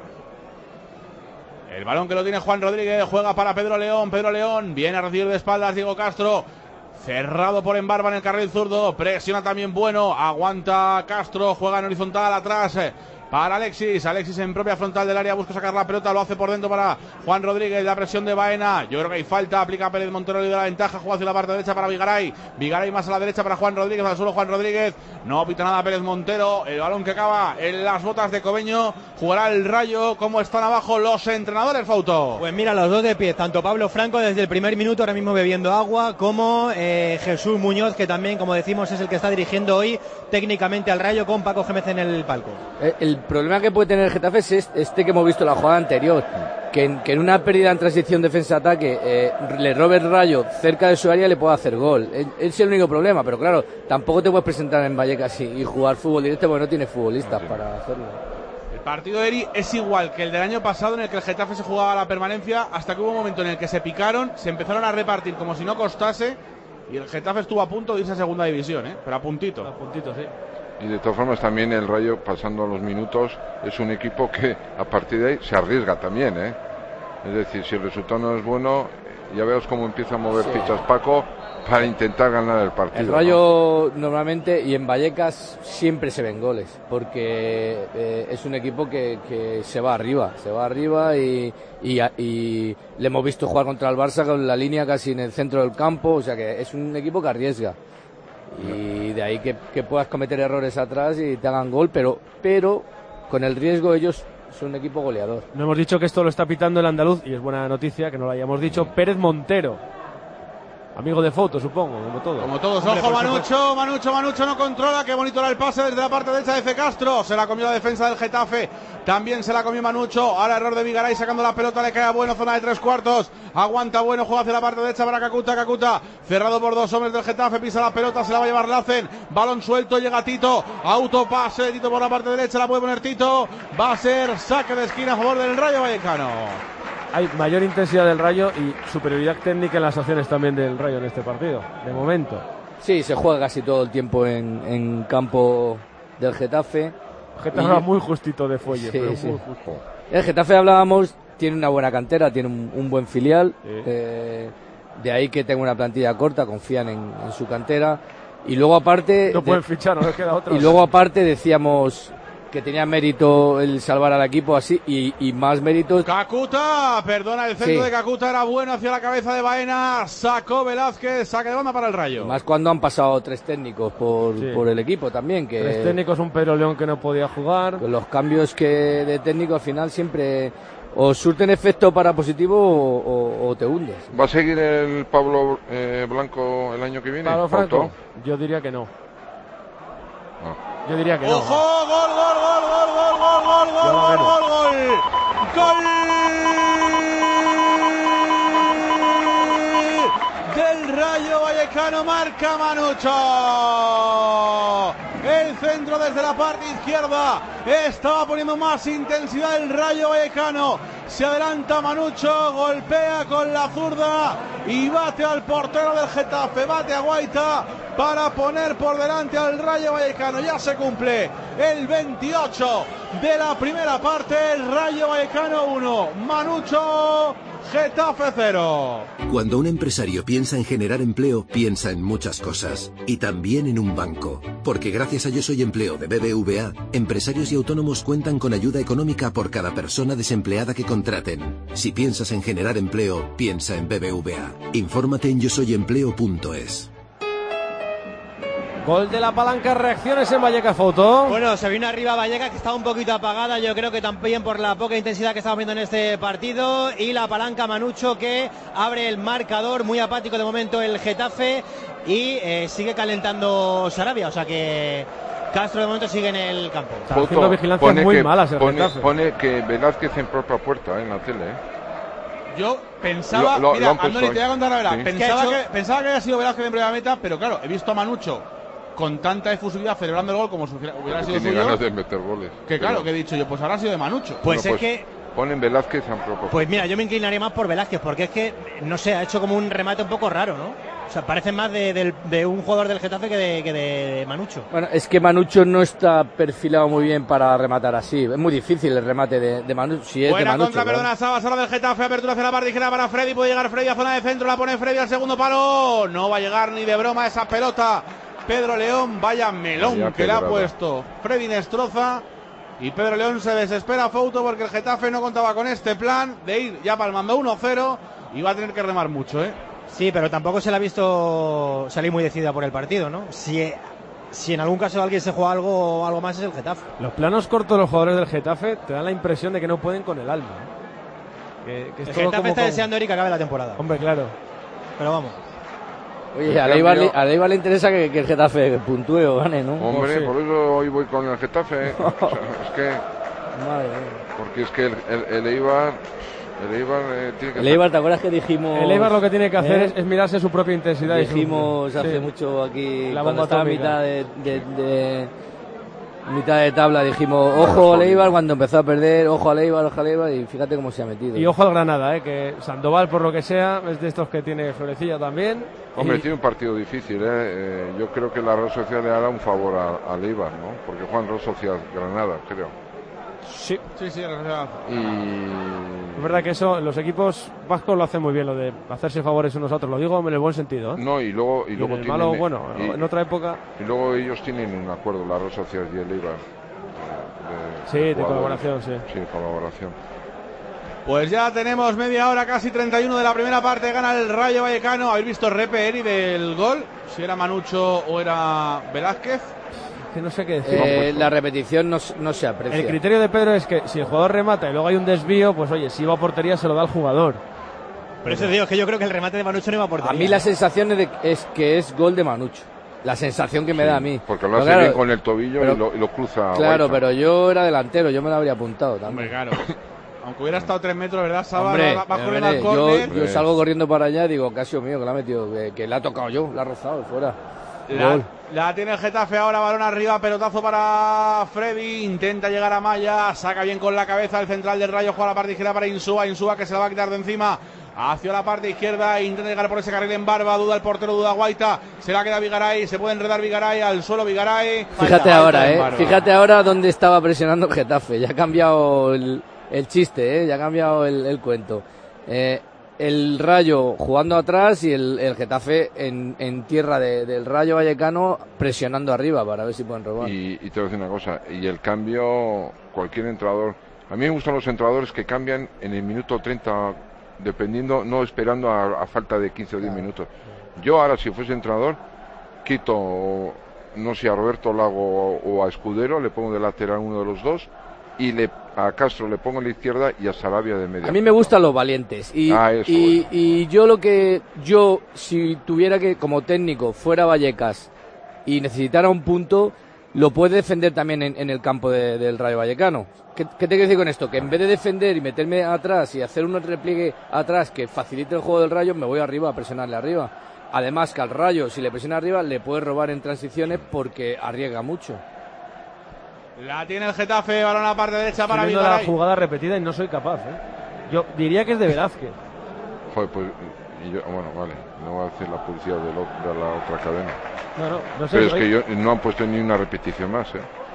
El balón que lo tiene Juan Rodríguez, juega para Pedro León, viene a recibir de espaldas Diego Castro. Cerrado por Embarba en el carril zurdo, presiona también Bueno, aguanta Castro, juega en horizontal atrás para Alexis en propia frontal del área, busca sacar la pelota, lo hace por dentro para Juan Rodríguez, la presión de Baena, yo creo que hay falta, aplica Pérez Montero, le da la ventaja, juega hacia la parte derecha para Vigaray más a la derecha para Juan Rodríguez, al suelo Juan Rodríguez, no pita nada Pérez Montero, el balón que acaba en las botas de Cobeño, jugará el Rayo, como están abajo los entrenadores, Fauto. Pues mira, los dos de pie, tanto Pablo Franco desde el primer minuto ahora mismo bebiendo agua, como Jesús Muñoz, que también, como decimos, es el que está dirigiendo hoy técnicamente al Rayo con Paco Gémez en el palco. El problema que puede tener el Getafe es este que hemos visto en la jugada anterior, que en una pérdida en transición defensa-ataque le robe el Rayo cerca de su área y le puede hacer gol. Es el único problema, pero claro, tampoco te puedes presentar en Vallecas y jugar fútbol directo porque no tienes futbolistas para hacerlo. El partido de Eri es igual que el del año pasado, en el que el Getafe se jugaba la permanencia, hasta que hubo un momento en el que se picaron, se empezaron a repartir como si no costase, y el Getafe estuvo a punto de irse a segunda división, pero a puntito. A puntito, sí. Y de todas formas también el Rayo, pasando los minutos, es un equipo que a partir de ahí se arriesga también, Es decir, si el resultado no es bueno, ya veos cómo empieza a mover fichas Paco para intentar ganar el partido. El Rayo normalmente, y en Vallecas siempre se ven goles, porque es un equipo que se va arriba y le hemos visto jugar contra el Barça con la línea casi en el centro del campo, o sea que es un equipo que arriesga. Y de ahí que puedas cometer errores atrás y te hagan gol, pero con el riesgo ellos son un equipo goleador. No hemos dicho que esto lo está pitando el andaluz, y es buena noticia que no lo hayamos dicho, Pérez Montero. Amigo de foto, supongo, como todos. Como todos, ojo Manucho no controla, qué bonito era el pase desde la parte derecha de F. Castro, se la comió la defensa del Getafe, también se la comió Manucho, ahora error de Vigaray sacando la pelota, le cae a Bueno, zona de 3/4, aguanta Bueno, juega hacia la parte derecha para Kakuta, cerrado por dos hombres del Getafe, pisa la pelota, se la va a llevar Lacen, balón suelto, llega Tito, autopase de Tito por la parte derecha, la puede poner Tito, va a ser saque de esquina a favor del Rayo Vallecano. Hay mayor intensidad del Rayo y superioridad técnica en las acciones también del Rayo en este partido, de momento. Sí, se juega casi todo el tiempo en campo del Getafe. Getafe va muy justito de fuelle, sí, pero sí. muy justo. El Getafe, hablábamos, tiene una buena cantera, tiene un buen filial, Sí. De ahí que tenga una plantilla corta, confían en su cantera. Y luego aparte... No pueden fichar, no les queda otra. Y luego aparte decíamos que tenía mérito el salvar al equipo así y más méritos. Kakuta, perdona, el centro de Kakuta era bueno hacia la cabeza de Baena, sacó Velázquez, saque de banda para el Rayo. Más cuando han pasado tres técnicos por el equipo también. Que tres técnicos, un Pedro León que no podía jugar. Los cambios de técnico al final siempre o surten efecto para positivo o te hundes. ¿Va a seguir el Pablo Blanco el año que viene? Pablo Franco, yo diría que no. Yo diría que no. ¡Ojo! ¡Gol! Del Rayo Vallecano, marca Manucho. El centro desde la parte izquierda. Estaba poniendo más intensidad el Rayo Vallecano. Se adelanta Manucho, golpea con la zurda y bate al portero del Getafe, bate a Guaita. para poner por delante al Rayo Vallecano. Ya se cumple el 28 de la primera parte. El Rayo Vallecano 1, Manucho, Getafe 0. Cuando un empresario piensa en generar empleo, piensa en muchas cosas. Y también en un banco. Porque gracias a Yo Soy Empleo de BBVA, empresarios y autónomos cuentan con ayuda económica por cada persona desempleada que contraten. Si piensas en generar empleo, piensa en BBVA. Infórmate en yosoyempleo.es. Gol de la Palanca, reacciones en Vallecas, Foto. Bueno, se vino arriba Vallecas, que estaba un poquito apagada, yo creo que también por la poca intensidad que estamos viendo en este partido, y la Palanca Manucho, que abre el marcador, muy apático de momento el Getafe, y sigue calentando Sarabia, o sea que Castro de momento sigue en el campo. Está haciendo vigilancias muy malas el Getafe. Pone que Velázquez en propia puerta en la tele, Yo pensaba, mira, Andoni, te voy a contar la verdad, sí. pensaba que había sido Velázquez en primera meta, pero claro, he visto a Manucho con tanta efusividad celebrando el gol como si hubiera sido tiene suyo. Ganas de meter goles. Que claro, que he dicho yo, pues habrá sido de Manucho. Pues es que ponen Velázquez en propia. Pues mira, yo me inclinaría más por Velázquez, porque es que, no sé, ha hecho como un remate un poco raro, ¿no? O sea, parece más de un jugador del Getafe que de Manucho. Bueno, es que Manucho no está perfilado muy bien para rematar así. Es muy difícil el remate de Manucho. Si es Buena de Manucho, contra, perdona, Sabas, ahora del Getafe, apertura hacia la parte izquierda para Freddy, puede llegar Freddy a zona de centro, la pone Freddy al segundo palo, no va a llegar ni de broma esa pelota. Pedro León, vaya melón que le ha puesto Freddy Nestroza, y Pedro León se desespera, Fouto, porque el Getafe no contaba con este plan de ir ya palmando 1-0 y va a tener que remar mucho, Sí, pero tampoco se le ha visto salir muy decidida por el partido, ¿no? Si en algún caso alguien se juega algo más es el Getafe. Los planos cortos de los jugadores del Getafe te dan la impresión de que no pueden con el alma. Que es el todo Getafe está como... deseando ir y que acabe la temporada. Hombre, claro. Pero vamos. Oye, a Leibar le interesa que el Getafe puntúe o gane, ¿no? Hombre, Sí. por eso hoy voy con el Getafe. O sea, es que... Madre mía. Porque es que el Eibar tiene que... El Eibar, ¿te acuerdas que dijimos? El Eibar lo que tiene que hacer es mirarse su propia intensidad. Dijimos hace Sí. mucho aquí, La cuando bomba estaba a atómica. mitad de tabla, dijimos, ojo al Eibar cuando empezó a perder, ojo al Eibar, y fíjate cómo se ha metido. Y ojo al Granada, que Sandoval, por lo que sea, es de estos que tiene Florecilla también. Hombre, tiene un partido difícil, yo creo que la Real Sociedad le hará un favor al Eibar, ¿no? Porque juegan Real Sociedad Granada, creo. Sí, Y... es verdad que eso, los equipos vascos lo hacen muy bien, lo de hacerse favores unos a otros, lo digo en el buen sentido. No, y luego en el tienen... malo, bueno, en otra época... Y luego ellos tienen un acuerdo, la Real Sociedad y el Eibar. De colaboración, sí. Sí, colaboración. Pues ya tenemos media hora, casi 31 de la primera parte, gana el Rayo Vallecano. ¿Habéis visto Repe, Eri, del gol? Si era Manucho o era Velázquez. Que no sé qué decir. La repetición no se aprecia. El criterio de Pedro es que si el jugador remata y luego hay un desvío, pues oye, si va a portería se lo da al jugador. Pero eso digo, es que yo creo que el remate de Manucho no iba a portería. A mí la sensación es que es gol de Manucho. La sensación que me da a mí. Porque lo hace bien con el tobillo y lo cruza. Claro, Guaita. pero yo era delantero, yo me lo habría apuntado también. Hombre, claro. Aunque hubiera estado 3 metros, ¿verdad, Saba? Hombre, Va corriendo al córner. yo salgo corriendo para allá y digo, casi mío, que la ha metido, que la ha tocado yo, la ha rozado fuera. La tiene el Getafe ahora, balón arriba, pelotazo para Freddy, intenta llegar a Maya, saca bien con la cabeza el central del Rayo, juega la parte izquierda para Insúa que se la va a quitar de encima. Hacia la parte izquierda, intenta llegar por ese carril en barba, duda el portero, duda Guaita, se la queda Vigaray, se puede enredar Vigaray, al suelo Vigaray. Fíjate ahora dónde estaba presionando el Getafe, ya ha cambiado el chiste, ya ha cambiado el cuento. El Rayo jugando atrás y el Getafe en tierra del Rayo Vallecano presionando arriba para ver si pueden robar. Y te voy a decir una cosa, y el cambio, cualquier entrenador, a mí me gustan los entrenadores que cambian en el minuto 30, dependiendo, no esperando a falta de 15 o 10 minutos. Yo ahora, si fuese entrenador, quito, no sé, a Roberto Lago o a Escudero, le pongo de lateral uno de los dos, y a Castro le pongo en la izquierda y a Sarabia de media. A mí me gustan los valientes y yo si tuviera que, como técnico, fuera Vallecas y necesitara un punto, lo puede defender también en el campo del Rayo Vallecano. ¿Qué te quiero decir con esto? Que en vez de defender y meterme atrás y hacer un repliegue atrás que facilite el juego del Rayo, me voy arriba a presionarle arriba. Además que al Rayo, si le presiona arriba, le puede robar en transiciones porque arriesga mucho. La tiene el Getafe, balón a la parte derecha para Vigaray. La jugada repetida y no soy capaz. Yo diría que es de Velázquez. Joder, pues y yo, bueno, vale, no voy a hacer la publicidad de la otra cadena. No sé. Pero es que no han puesto ni una repetición más,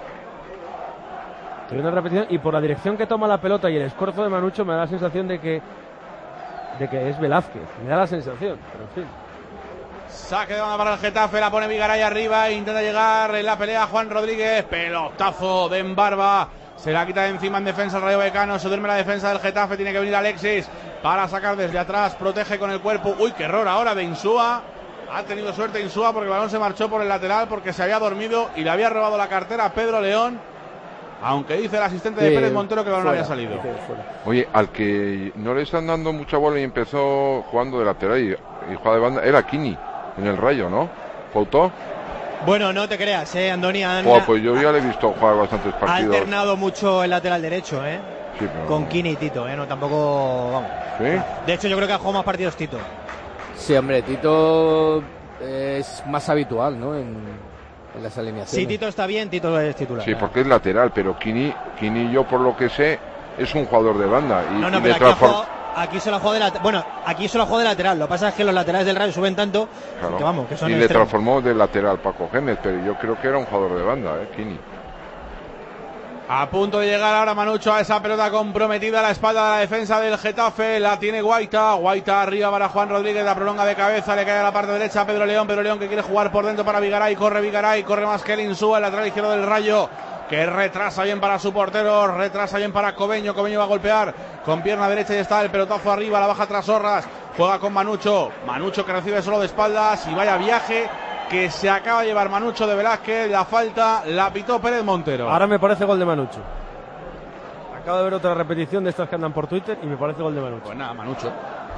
Hay una repetición, y por la dirección que toma la pelota y el esfuerzo de Manucho me da la sensación de que es Velázquez. Me da la sensación, pero en fin. Saque de banda para el Getafe, la pone Vigaray arriba, intenta llegar en la pelea Juan Rodríguez, pelotazo de Embarba, se la quita de encima en defensa el Rayo Vallecano, se duerme la defensa del Getafe, tiene que venir Alexis para sacar desde atrás, protege con el cuerpo. Uy, qué error ahora de Insúa, ha tenido suerte Insúa porque el balón se marchó por el lateral porque se había dormido y le había robado la cartera a Pedro León, aunque dice el asistente de Pérez Montero que el balón no había salido. Oye, al que no le están dando mucha bola y empezó jugando de lateral y jugaba de banda, era Kini en el Rayo, ¿no? ¿Pautó? Bueno, no te creas, Andoni. Pues yo ya le he visto jugar bastantes partidos. Ha alternado mucho el lateral derecho, Sí, pero... con Kini y Tito, no tampoco, vamos. ¿Sí? De hecho, yo creo que ha jugado más partidos Tito. Sí, hombre, Tito es más habitual, ¿no? En las alineaciones. Si Tito está bien, Tito es titular. Sí, porque es lateral, pero Kini yo por lo que sé es un jugador de banda. Aquí se lo ha jugado de lateral. Bueno, aquí se lo ha jugado de lateral. Lo que pasa es que los laterales del Rayo suben tanto, claro, que vamos, que son y le extremos. transformó de lateral Paco Gémez, pero yo creo que era un jugador de banda, Kini. A punto de llegar ahora Manucho a esa pelota comprometida a la espalda de la defensa del Getafe, la tiene Guaita arriba para Juan Rodríguez, la prolonga de cabeza, le cae a la parte derecha a Pedro León que quiere jugar por dentro para Vigaray, corre más que el Insúa, el lateral izquierdo del Rayo, que retrasa bien para su portero, retrasa bien para Cobeño va a golpear con pierna derecha y está el pelotazo arriba, la baja tras Sorras, juega con Manucho que recibe solo de espaldas y vaya viaje que se acaba de llevar Manucho de Velázquez, la falta la pitó Pérez Montero. Ahora me parece gol de Manucho. Acabo de ver otra repetición de estas que andan por Twitter y me parece gol de Manucho. Pues nada, Manucho.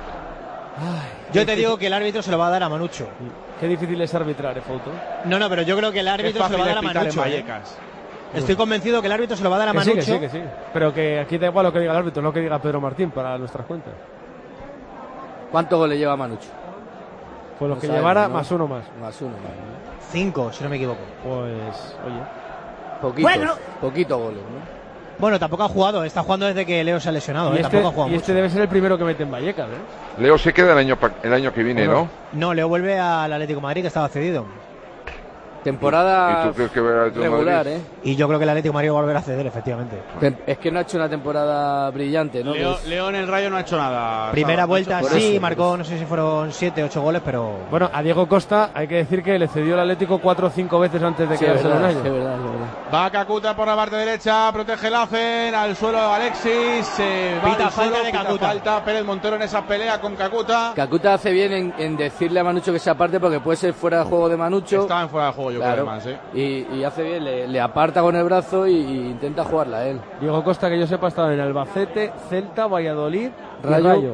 Yo te digo que el árbitro se lo va a dar a Manucho. Qué difícil es arbitrar, Fouto. No, pero yo creo que el árbitro se lo va a dar a Manucho. Estoy convencido que el árbitro se lo va a dar a Manucho. Que sí. Pero que aquí da igual lo que diga el árbitro, no que diga Pedro Martín para nuestras cuentas. ¿Cuántos goles lleva Manucho? Pues los que llevara, ¿no? Más uno más. Más uno más. 5, si no me equivoco. Pues, oye. Poquitos goles, ¿no? Bueno, tampoco ha jugado, está jugando desde que Leo se ha lesionado. Tampoco ha jugado mucho. Debe ser el primero que mete en Vallecas, Leo se queda el año que viene, ¿no? No, Leo vuelve al Atlético de Madrid, que estaba cedido. Temporada ¿Y tú crees que verá el regular, Madrid? Y yo creo que el Atlético de Madrid va a volver a ceder, efectivamente. Es que no ha hecho una temporada brillante, ¿no? Leo en el Rayo no ha hecho nada. Primera vuelta sí, marcó, no sé si fueron 7, 8 goles, pero... Bueno, a Diego Costa hay que decir que le cedió el Atlético 4 o 5 veces antes de quedarse en un año. Es verdad. Va Kakuta por la parte derecha, protege Lacen, al suelo Alexis, pita falta de Kakuta. Falta Pérez Montero en esa pelea con Kakuta. Kakuta hace bien en decirle a Manucho que se aparte porque puede ser fuera de juego de Manucho. Estaba en fuera de juego, yo creo, además, Y hace bien, le aparta con el brazo y intenta jugarla a él. Diego Costa, que yo sepa, ha estado en Albacete, Celta, Valladolid, Rayo.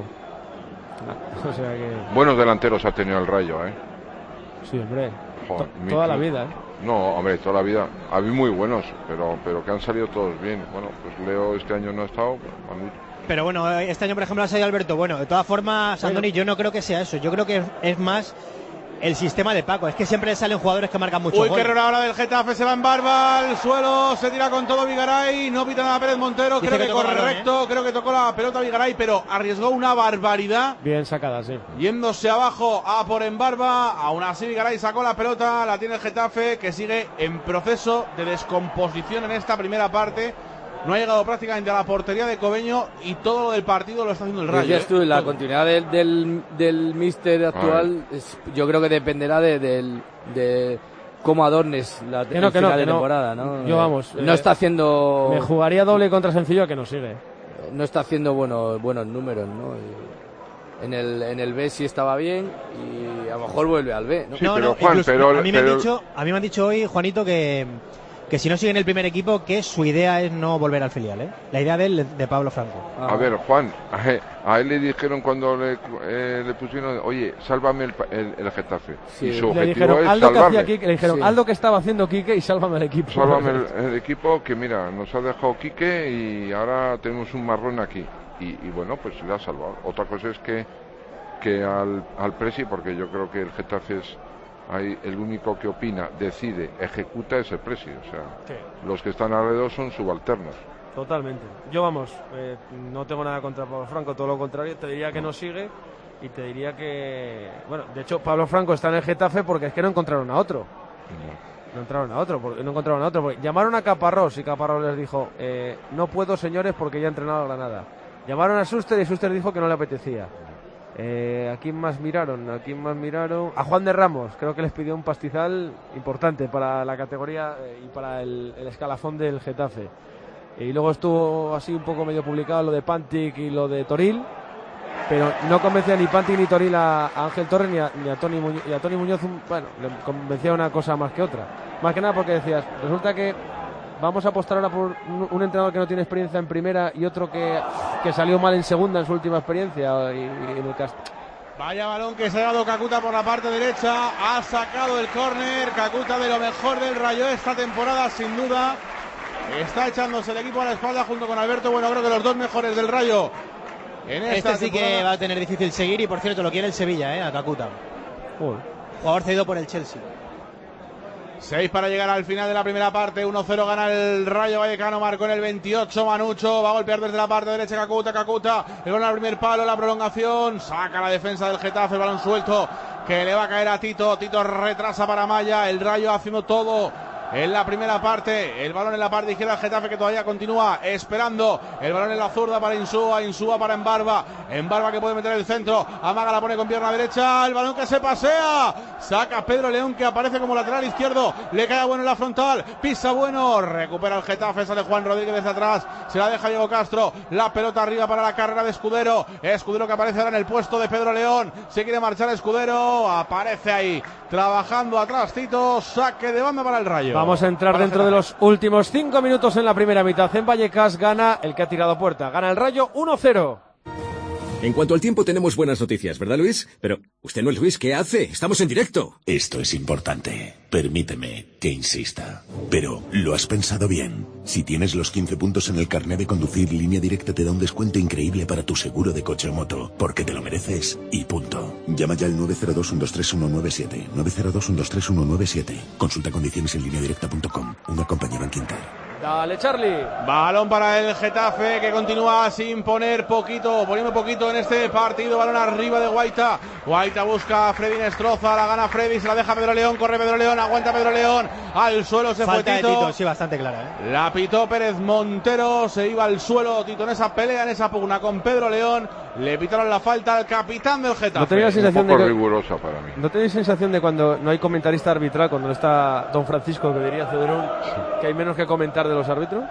O sea que... Buenos delanteros ha tenido el Rayo, Sí, hombre. Joder, toda la vida, No, hombre, toda la vida. Había muy buenos, pero que han salido todos bien. Bueno, pues Leo este año no ha estado. Pero bueno, este año, por ejemplo, ha salido Alberto. Bueno, de todas formas, Andoni, yo no creo que sea eso. Yo creo que es más el sistema de Paco. Es que siempre le salen jugadores que marcan mucho. Uy, qué error ahora del Getafe, se va en Barba al suelo, se tira con todo Vigaray, no pita nada Pérez Montero, creo que corre recto, creo que tocó la pelota Vigaray, pero arriesgó una barbaridad. Bien sacada, sí. Yéndose abajo a por Embarba, aún así Vigaray sacó la pelota, la tiene el Getafe, que sigue en proceso de descomposición en esta primera parte. No ha llegado prácticamente a la portería de Cobeño y todo lo del partido lo está haciendo el Rayo. La continuidad del míster actual yo creo que dependerá de cómo adornes la final de temporada, ¿no? Yo vamos. No está haciendo... Me jugaría doble contra Sencillo a que no sigue. No está haciendo buenos números, ¿no? En el B sí estaba bien y a lo mejor vuelve al B, ¿no? Sí, pero Juan, a mí me han dicho hoy, Juanito, que si no sigue en el primer equipo, que su idea es no volver al filial, La idea de Pablo Franco. A ver, Juan, a él le dijeron cuando le pusieron, oye, sálvame el Getafe. Sí, y su le objetivo dijeron, es Aldo salvarle. Le dijeron, Aldo que estaba haciendo Quique y sálvame el equipo. Sálvame el equipo, que mira, nos ha dejado Quique y ahora tenemos un marrón aquí. Y bueno, pues le ha salvado. Otra cosa es que al Presi, porque yo creo que el Getafe es... Ahí el único que opina, decide, ejecuta es el Presi, o sea, los que están alrededor son subalternos. Totalmente. Yo no tengo nada contra Pablo Franco, todo lo contrario, te diría que no sigue y te diría que, bueno, de hecho Pablo Franco está en el Getafe porque es que no encontraron a otro. No encontraron a otro. Porque llamaron a Caparrós y Caparrós les dijo, no puedo, señores, porque ya he entrenado a Granada. Llamaron a Schuster y Schuster dijo que no le apetecía. ¿A quién más miraron? A Juan de Ramos, creo que les pidió un pastizal importante para la categoría y para el escalafón del Getafe. Y luego estuvo así un poco medio publicado lo de Pantic y lo de Toril, pero no convencía ni Pantic ni Toril a Ángel Torres ni a Tony Muñoz, bueno, le convencía una cosa más que otra. Más que nada porque decías, resulta que vamos a apostar ahora por un entrenador que no tiene experiencia en primera y otro que salió mal en segunda en su última experiencia y en el Vaya balón que se ha dado Kakuta por la parte derecha, ha sacado el córner. Kakuta, de lo mejor del Rayo esta temporada, sin duda. Está echándose el equipo a la espalda junto con Alberto. Bueno, creo que los dos mejores del Rayo en esta sí temporada. que va a tener difícil seguir y, por cierto, lo quiere el Sevilla, a Kakuta. Jugador cedido por el Chelsea. 6 para llegar al final de la primera parte. 1-0 gana el Rayo Vallecano. Marcó en el 28 Manucho. Va a golpear desde la parte derecha Kakuta. El balón al primer palo, la prolongación. Saca la defensa del Getafe. El balón suelto que le va a caer a Tito. Tito retrasa para Maya. El Rayo haciendo todo en la primera parte. El balón en la parte izquierda del Getafe, que todavía continúa esperando. El balón en la zurda para Insúa para Embarba que puede meter el centro. Amaga, la pone con pierna derecha. El balón que se pasea. Saca Pedro León, que aparece como lateral izquierdo. Le cae a Bueno en la frontal. Pisa Bueno. Recupera el Getafe. Sale Juan Rodríguez desde atrás. Se la deja Diego Castro. La pelota arriba para la carrera de Escudero. Escudero, que aparece ahora en el puesto de Pedro León. Se quiere marchar Escudero. Aparece ahí trabajando atrás Tito. Saque de banda para el Rayo. Vamos a entrar dentro de los últimos 5 minutos en la primera mitad. En Vallecas gana el que ha tirado puerta. Gana el Rayo 1-0. En cuanto al tiempo, tenemos buenas noticias, ¿verdad, Luis? Pero usted no es Luis, ¿qué hace? Estamos en directo. Esto es importante. Permíteme que insista. Pero, ¿lo has pensado bien? Si tienes los 15 puntos en el carné de conducir, Línea Directa te da un descuento increíble para tu seguro de coche o moto. Porque te lo mereces y punto. Llama ya al 902-123-197. 902-123-197. Consulta condiciones en lineadirecta.com. Una compañía Bankinter. Dale, Charlie. Balón para el Getafe, que continúa sin poniendo poquito en este partido. Balón arriba de Guaita. Guaita busca a Freddy Nestroza, la gana Freddy, se la deja Pedro León, corre Pedro León, aguanta Pedro León, al suelo se Falta fue Tito. de Tito, sí, bastante clara, La pitó Pérez Montero, se iba al suelo Tito en esa pelea, en esa pugna con Pedro León. Le pitaron la falta al capitán del Getafe. ¿No tenía la sensación un poco de que, rigurosa para mí. ¿No tenéis sensación de cuando no hay comentarista arbitral, cuando no está Don Francisco, que diría Cederón, que hay menos que comentar de los árbitros?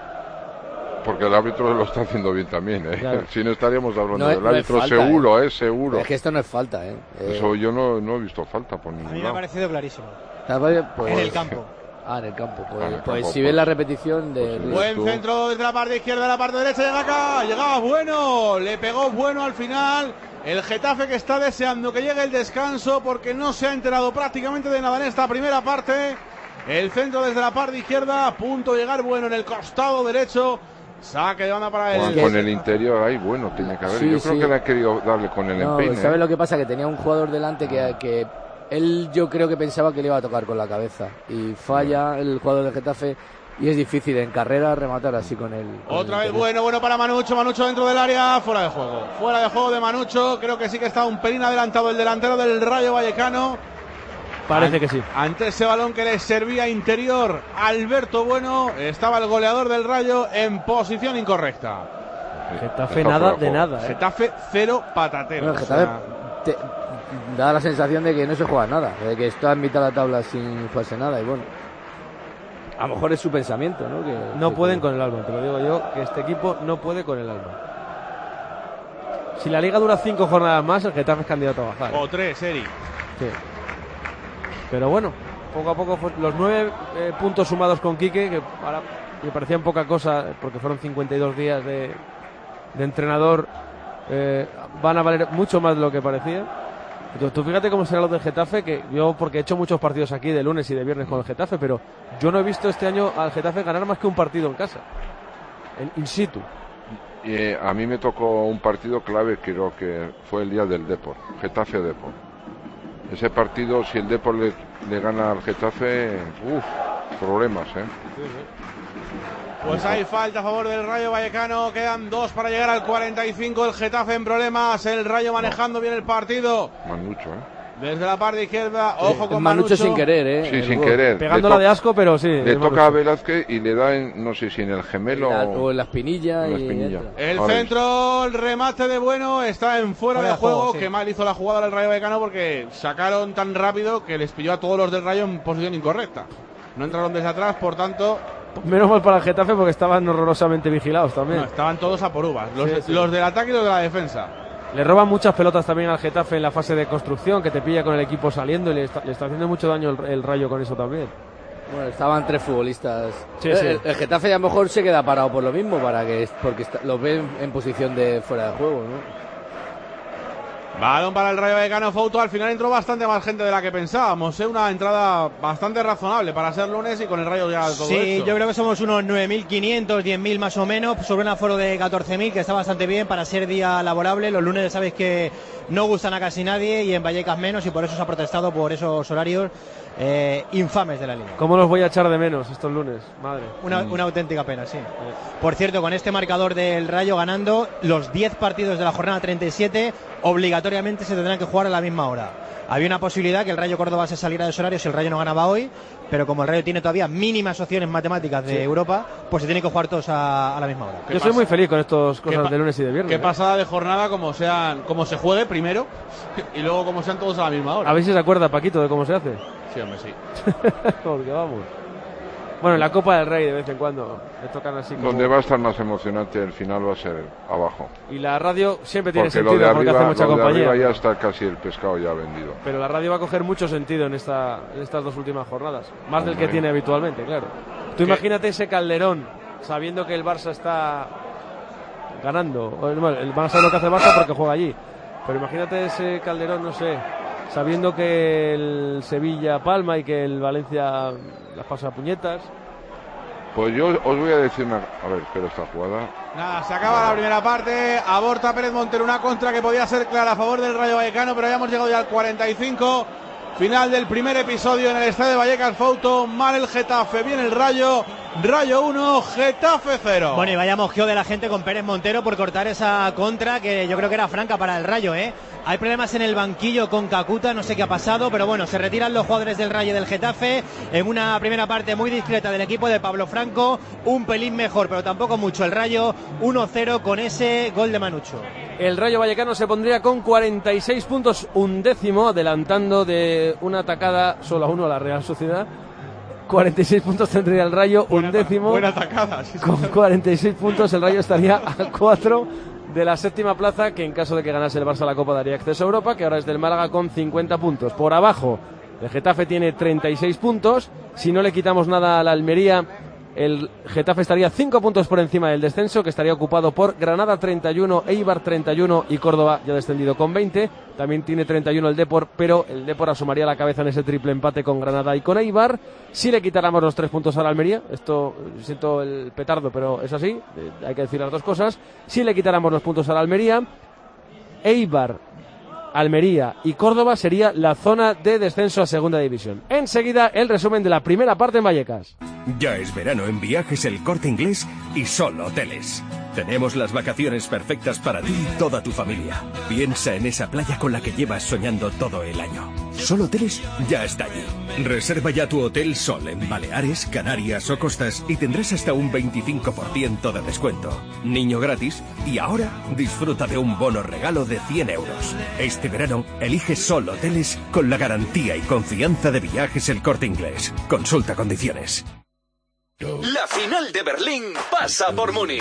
Porque el árbitro lo está haciendo bien también, Claro. Si no estaríamos hablando No del árbitro, es falta, seguro, seguro. Es que esto no es falta, Eso yo no he visto falta por A ningún mí me ha lado. parecido clarísimo. Pues, En el campo. En el campo. En el Pues campo, si ves la repetición de... Pues, Buen centro desde la parte izquierda, la parte derecha, llega acá, llegaba Bueno, le pegó Bueno al final. El Getafe, que está deseando que llegue el descanso porque no se ha enterado prácticamente de nada en esta primera parte. El centro desde la parte izquierda, a punto de llegar Bueno en el costado derecho. Saque de banda para él. Con el interior ahí, bueno, tiene que haber. Sí, Yo creo sí. que le ha querido darle con el empeine. ¿Sabes lo que pasa? Que tenía un jugador delante que él, yo creo que pensaba que le iba a tocar con la cabeza. Y falla el jugador del Getafe. Y es difícil en carrera rematar así con él. Otra vez bueno para Manucho dentro del área, fuera de juego de Manucho. Creo que sí que está un pelín adelantado el delantero del Rayo Vallecano. Parece que sí. Ante ese balón que le servía interior Alberto Bueno, estaba el goleador del Rayo en posición incorrecta. Getafe nada de nada. Getafe cero patatero. Bueno, el Getafe da la sensación de que no se juega nada, de que está en mitad de la tabla sin jugarse nada. Y bueno, a lo mejor es su pensamiento, ¿no? No pueden con el alma, te lo digo yo, que este equipo no puede con el alma. Si la liga dura 5 jornadas más, el Getafe es candidato a bajar. O 3, Eri. Sí. Pero bueno, poco a poco los 9 puntos sumados con Quique, que ahora me parecían poca cosa porque fueron 52 días de entrenador, van a valer mucho más de lo que parecía. Entonces, tú fíjate cómo será lo del Getafe, que yo, porque he hecho muchos partidos aquí de lunes y de viernes con el Getafe, pero yo no he visto este año al Getafe ganar más que un partido en casa, in situ. Y a mí me tocó un partido clave, creo que fue el día del Depor, Getafe-Depor. Ese partido, si el Depor le gana al Getafe, problemas, Pues hay falta a favor del Rayo Vallecano, quedan 2 para llegar al 45, el Getafe en problemas, el Rayo manejando bien el partido. Manucho, Desde la parte izquierda, ojo con Manucho sin querer, Sí, sin querer. Pegándola de asco, pero sí. Le toca a Velázquez y le da, no sé si en el gemelo o en la espinilla. El centro, el remate de Bueno está en fuera de juego. Qué mal hizo la jugada del Rayo Vallecano porque sacaron tan rápido que les pilló a todos los del Rayo en posición incorrecta. No entraron desde atrás, por tanto... Menos mal para el Getafe porque estaban horrorosamente vigilados también. No, estaban todos a por uvas, los del ataque y los de la defensa. Le roban muchas pelotas también al Getafe en la fase de construcción, que te pilla con el equipo saliendo y le está haciendo mucho daño el Rayo con eso también. Bueno, estaban 3 futbolistas. Sí. El Getafe a lo mejor se queda parado por lo mismo, porque los ven en posición de fuera de juego, ¿no? Balón para el Rayo Vallecano, Fouto. Al final entró bastante más gente de la que pensábamos, una entrada bastante razonable para ser lunes y con el Rayo ya todo Sí, hecho. yo creo que somos unos 9.500, 10.000 más o menos, sobre un aforo de 14.000, que está bastante bien para ser día laborable. Los lunes ya sabéis que no gustan a casi nadie y en Vallecas menos, y por eso se ha protestado por esos horarios infames de la liga. ¿Cómo los voy a echar de menos estos lunes? Madre. Una auténtica pena, sí. Por cierto, con este marcador del Rayo ganando, los 10 partidos de la jornada 37 obligatoriamente se tendrán que jugar a la misma hora. Había una posibilidad que el Rayo Córdoba se saliera de ese horario si el Rayo no ganaba hoy, pero como el Rayo tiene todavía mínimas opciones matemáticas de Europa, pues se tienen que jugar todos a la misma hora. Yo soy muy feliz con estas cosas de lunes y de viernes. Qué pasada de jornada, como se juegue primero y luego como sean todos a la misma hora. A ver si se acuerda Paquito de cómo se hace. Sí, hombre, sí. Porque vamos. Bueno, en la Copa del Rey de vez en cuando le tocan así como... Donde va a estar más emocionante el final va a ser abajo. Y la radio siempre tiene porque sentido porque hace mucha compañía. Arriba ya está casi el pescado ya vendido. Pero la radio va a coger mucho sentido en estas 2 últimas jornadas. Más del que tiene habitualmente, claro. Tú imagínate ese Calderón, sabiendo que el Barça está ganando. Bueno, el Barça no que hace el Barça porque juega allí. Pero imagínate ese Calderón, no sé, sabiendo que el Sevilla palma y que el Valencia las pasa a puñetas. Pues yo os voy a decir una... A ver, espera esta jugada. Nada, se acaba la primera parte, aborta Pérez Montero una contra que podía ser clara a favor del Rayo Vallecano, pero ya hemos llegado ya al 45, final del primer episodio en el estadio de Vallecas. Fouto, mal el Getafe, bien el Rayo 1, Getafe 0. Bueno, y vaya mojeo de la gente con Pérez Montero por cortar esa contra que yo creo que era franca para el Rayo, Hay problemas en el banquillo con Kakuta, no sé qué ha pasado, pero bueno, se retiran los jugadores del Rayo y del Getafe en una primera parte muy discreta del equipo de Pablo Franco, un pelín mejor, pero tampoco mucho el Rayo, 1-0 con ese gol de Manucho. El Rayo Vallecano se pondría con 46 puntos, 1º, adelantando de una atacada solo a 1 a la Real Sociedad. 46 puntos tendría el Rayo, 1º. Buena atacada. Sí, con 46 puntos el Rayo estaría a 4 de la 7ª plaza, que en caso de que ganase el Barça la Copa daría acceso a Europa, que ahora es del Málaga con 50 puntos. Por abajo, el Getafe tiene 36 puntos. Si no le quitamos nada a la Almería, el Getafe estaría 5 puntos por encima del descenso, que estaría ocupado por Granada 31, Eibar 31 y Córdoba ya descendido con 20. También tiene 31 el Depor, pero el Depor asomaría la cabeza en ese triple empate con Granada y con Eibar. Si le quitáramos los 3 puntos a la Almería, esto siento el petardo, pero es así, hay que decir las dos cosas. Si le quitáramos los puntos a la Almería, Eibar, Almería y Córdoba sería la zona de descenso a segunda división. Enseguida el resumen de la primera parte en Vallecas. Ya es verano en Viajes El Corte Inglés y Solo Hoteles. Tenemos las vacaciones perfectas para ti y toda tu familia. Piensa en esa playa con la que llevas soñando todo el año. Solo Hoteles ya está allí. Reserva ya tu Hotel Sol en Baleares, Canarias o Costas y tendrás hasta un 25% de descuento. Niño gratis y ahora disfruta de un bono regalo de 100 euros. Este verano elige Sol Hoteles con la garantía y confianza de Viajes El Corte Inglés. Consulta condiciones. La final de Berlín pasa por Múnich.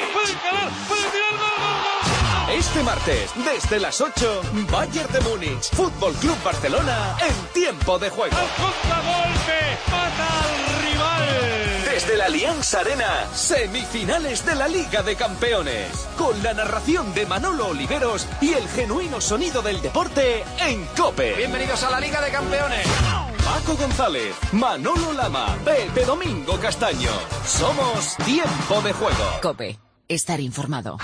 Este martes, desde las 8, Bayern de Múnich, Fútbol Club Barcelona en tiempo de juego. ¡Contragolpe! ¡Mata al rival! Desde la Allianz Arena, semifinales de la Liga de Campeones. Con la narración de Manolo Oliveros y el genuino sonido del deporte en COPE. Bienvenidos a la Liga de Campeones. Paco González, Manolo Lama, Pepe Domingo Castaño. Somos Tiempo de Juego. COPE. Estar informado.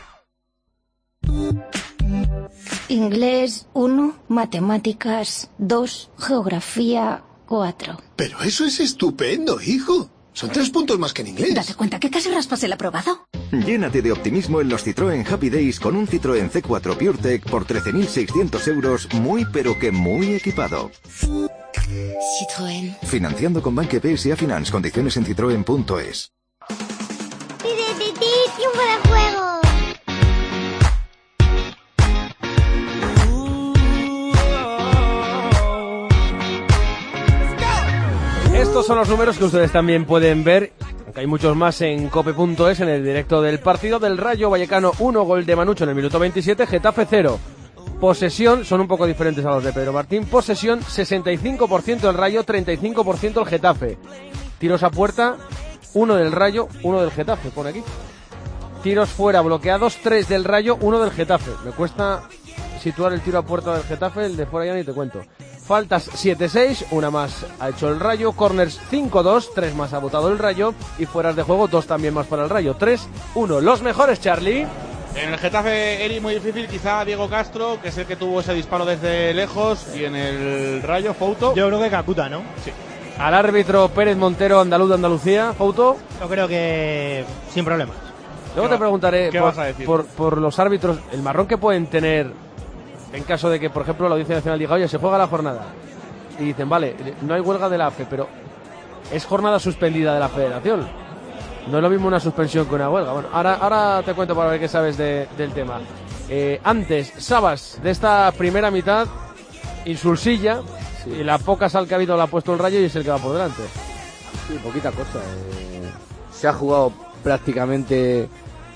Inglés 1, matemáticas 2, geografía 4. Pero eso es estupendo, hijo. Son 3 puntos más que en inglés. Date cuenta que casi raspas el aprobado. Llénate de optimismo en los Citroën Happy Days con un Citroën C4 PureTech por 13.600 euros, muy pero que muy equipado. Citroën. Financiando con Banque PSA Finance. Condiciones en citroen.es. ¡Tiempo de juego! Estos son los números que ustedes también pueden ver, aunque hay muchos más en cope.es, en el directo del partido del Rayo Vallecano 1, gol de Manucho en el minuto 27, Getafe 0. Posesión, son un poco diferentes a los de Pedro Martín, posesión 65% el Rayo, 35% el Getafe. Tiros a puerta, 1 del Rayo, 1 del Getafe, pone aquí. Tiros fuera bloqueados, 3 del Rayo, 1 del Getafe. Me cuesta situar el tiro a puerta del Getafe, el de fuera ya ni te cuento. Faltas 7-6, una más ha hecho el Rayo. Corners 5-2, 3 más ha votado el Rayo. Y fueras de juego 2 también más para el Rayo, 3-1. Los mejores, Charlie. En el Getafe, Eri, muy difícil, quizá Diego Castro, que es el que tuvo ese disparo desde lejos. Y en el Rayo, Fouto. Yo creo que Kakuta, ¿no? Sí. Al árbitro Pérez Montero, andaluz de Andalucía, Fouto. Yo creo que sin problemas. Luego te preguntaré ¿Qué vas a decir? por los árbitros, el marrón que pueden tener en caso de que, por ejemplo, la Audiencia Nacional diga, oye, se juega la jornada. Y dicen, vale, no hay huelga de la AFE, pero es jornada suspendida de la Federación. No es lo mismo una suspensión que una huelga. Bueno, ahora te cuento para ver qué sabes del tema. Antes, Sabas, de esta primera mitad, Insulsilla, sí. Y la poca sal que ha habido la ha puesto el Rayo y es el que va por delante. Sí, poquita cosa. Se ha jugado prácticamente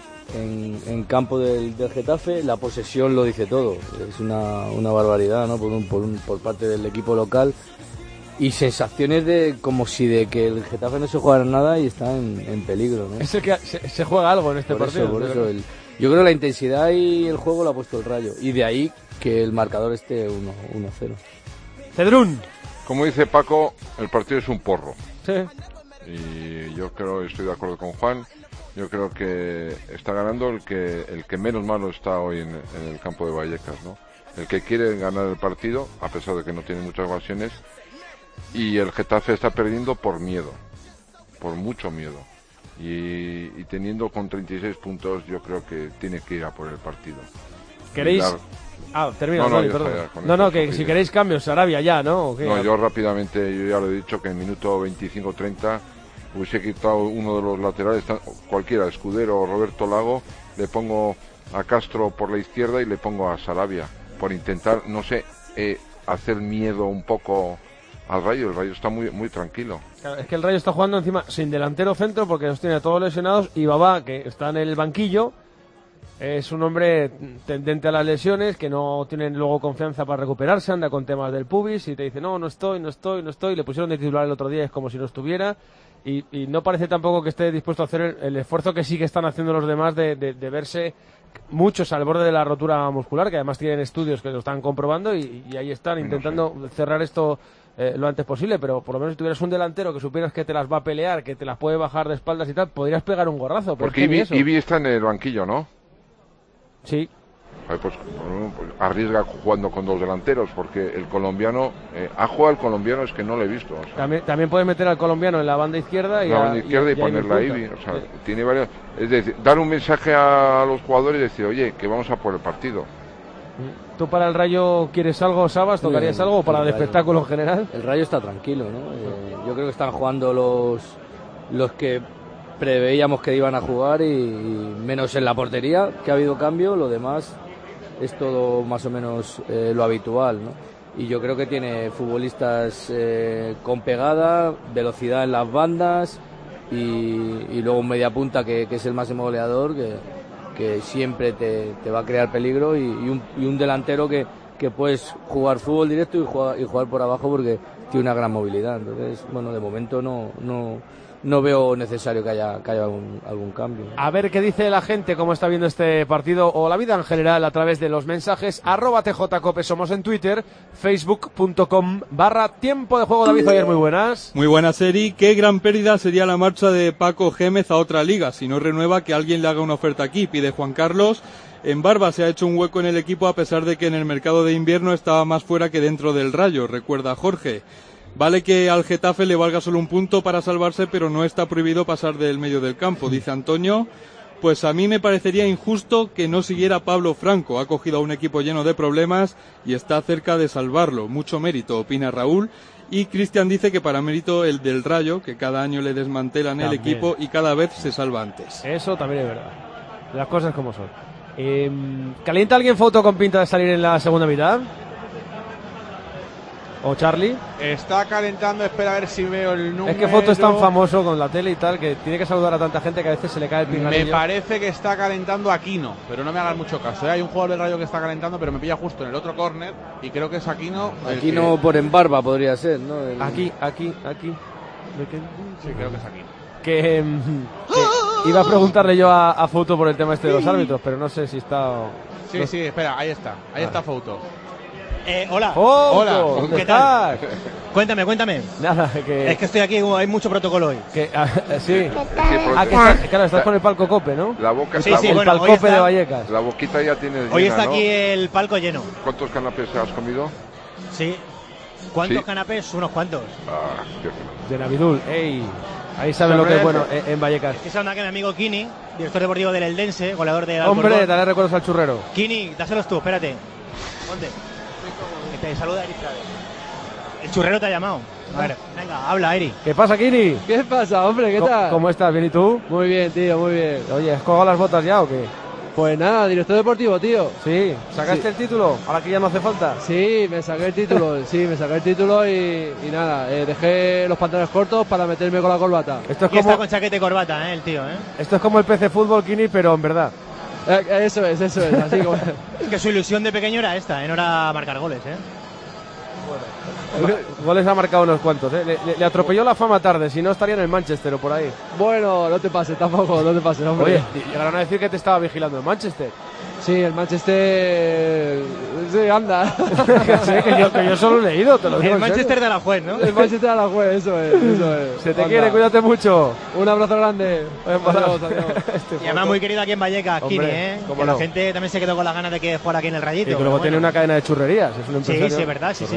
en campo del Getafe, la posesión lo dice todo. Es una barbaridad, ¿no? Por parte del equipo local. Y sensaciones de como si de que el Getafe no se jugara nada y está en peligro, ¿no? Es el que se juega algo en este partido. Por eso yo creo que la intensidad y el juego lo ha puesto el Rayo. Y de ahí que el marcador esté 1-0. Cedrún. Como dice Paco, el partido es un porro. Sí. Y yo creo, estoy de acuerdo con Juan, yo creo que está ganando el que menos malo está hoy en el campo de Vallecas, ¿no? El que quiere ganar el partido, a pesar de que no tiene muchas ocasiones, y el Getafe está perdiendo por miedo, por mucho miedo. Y teniendo con 36 puntos, yo creo que tiene que ir a por el partido. ¿Queréis? Termina. No, que si queréis cambios, Sarabia ya, ¿no? No, yo rápidamente, yo ya lo he dicho, que en minuto 25-30 hubiese quitado uno de los laterales, cualquiera, Escudero o Roberto Lago, le pongo a Castro por la izquierda y le pongo a Sarabia, por intentar, no sé, hacer miedo un poco al Rayo. El Rayo está muy, muy tranquilo. Claro, es que el Rayo está jugando encima sin delantero centro porque los tiene todos lesionados, y Babá, que está en el banquillo, es un hombre tendente a las lesiones, que no tiene luego confianza para recuperarse, anda con temas del pubis y te dice, no estoy, le pusieron de titular el otro día, es como si no estuviera, y no parece tampoco que esté dispuesto a hacer el esfuerzo que sí que están haciendo los demás de verse muchos al borde de la rotura muscular, que además tienen estudios que lo están comprobando, y ahí están intentando cerrar esto lo antes posible. Pero por lo menos si tuvieras un delantero que supieras que te las va a pelear, que te las puede bajar de espaldas y tal, podrías pegar un gorrazo. Porque Ibi está en el banquillo, ¿no? Sí. Pues arriesga jugando con dos delanteros, porque el colombiano ha jugado el colombiano, es que no lo he visto, o sea. También puedes meter al colombiano en la banda izquierda y ponerla a Ibi, o sea, tiene varias, es decir, dar un mensaje a los jugadores y decir, oye, que vamos a por el partido. ¿Tú para el Rayo quieres algo, Sabas? ¿Tocarías algo para el espectáculo en general? El Rayo está tranquilo, ¿no? Yo creo que están jugando los que preveíamos que iban a jugar, y menos en la portería, que ha habido cambio. Lo demás es todo más o menos lo habitual, ¿no? Y yo creo que tiene futbolistas con pegada, velocidad en las bandas, y luego un mediapunta que es el máximo goleador, que siempre te va a crear peligro, y un delantero que puedes jugar fútbol directo y jugar por abajo porque tiene una gran movilidad. Entonces, bueno, de momento no veo necesario que haya algún cambio. A ver qué dice la gente, cómo está viendo este partido o la vida en general a través de los mensajes. @TJCope somos en Twitter, facebook.com/tiempo de juego. David Oyer, muy buenas. Muy buenas, Eri. Qué gran pérdida sería la marcha de Paco Gémez a otra liga. Si no renueva, que alguien le haga una oferta aquí, pide Juan Carlos. En Barba se ha hecho un hueco en el equipo a pesar de que en el mercado de invierno estaba más fuera que dentro del Rayo, recuerda Jorge. Vale que al Getafe le valga solo un punto para salvarse, pero no está prohibido pasar del medio del campo, dice Antonio. Pues a mí me parecería injusto que no siguiera Pablo Franco. Ha cogido a un equipo lleno de problemas y está cerca de salvarlo. Mucho mérito, opina Raúl. Y Cristian dice que para mérito el del Rayo, que cada año le desmantelan el equipo y cada vez se salva antes. Eso también es verdad. Las cosas como son. ¿Calienta alguien foto con pinta de salir en la segunda mitad? ¿O Charlie? Está calentando, espera a ver si veo el número. Es que Foto es tan famoso con la tele y tal que tiene que saludar a tanta gente que a veces se le cae el pinganillo. Me parece que está calentando Aquino, pero no me hagas mucho caso. Hay un jugador del Rayo que está calentando, pero me pilla justo en el otro córner y creo que es Aquino. Aquino por Embarba podría ser, ¿no? Aquí. Sí, creo que es Aquino. Que iba a preguntarle yo a Foto por el tema este de los árbitros, pero no sé si está... Sí, espera, ahí está. Ahí está Foto. Hola. Hola. ¿Qué ¿Dónde tal? estás? Cuéntame. Nada, que... Es que estoy aquí, hay mucho protocolo hoy. Sí. Claro, estás con el palco Cope, ¿no? La boca Sí, el bueno, palcope de Vallecas. La boquita ya tienes Hoy llena, está ¿no? aquí el palco lleno. ¿Cuántos canapés has comido? Sí. ¿Cuántos Sí. canapés? Unos cuantos. Ah, qué De Navidul. Ey. Ahí saben lo que es bueno en Vallecas. Es que se anda que mi amigo Kini, director deportivo del Eldense, goleador de Hombre, Alcorcón. dale recuerdos al churrero. Kini, dáselos tú, espérate. Ponte. Que te saluda Eric Frade. El churrero te ha llamado. A ver, venga, habla, Eric. ¿Qué pasa, Kini? ¿Qué pasa, hombre? ¿Qué tal? ¿Cómo estás? ¿Bien y tú? Muy bien, tío, muy bien. Oye, ¿has colgado las botas ya o qué? Pues nada, director deportivo, tío. Sí, ¿sacaste el título? Ahora que ya no hace falta. Sí, me saqué el título, y nada, dejé los pantalones cortos para meterme con la corbata. Esto es Y está como, con chaqueta y corbata, el tío, esto es como el PC Fútbol, Kini, pero en verdad. Eso es, así como... Es que su ilusión de pequeño era esta, no era marcar goles, Goles ha marcado unos cuantos, le atropelló la fama tarde, si no estaría en el Manchester o por ahí. Bueno, no te pases tampoco, hombre. Oye, llegaron a decir que te estaba vigilando el Manchester. Sí, el Manchester... Sí, anda. Sí, que yo solo he leído, te lo digo. El Manchester de Alajuez, ¿no? El Manchester de Alajuez, eso es. Se te quiere, cuídate mucho. Un abrazo grande. Adiós. Y además muy querido aquí en Vallecas, Kini, cómo que no. la gente también se quedó con las ganas de que fuera aquí en el Rayito. Y que luego tiene una cadena de churrerías, es un empresario. Sí, es verdad, sí.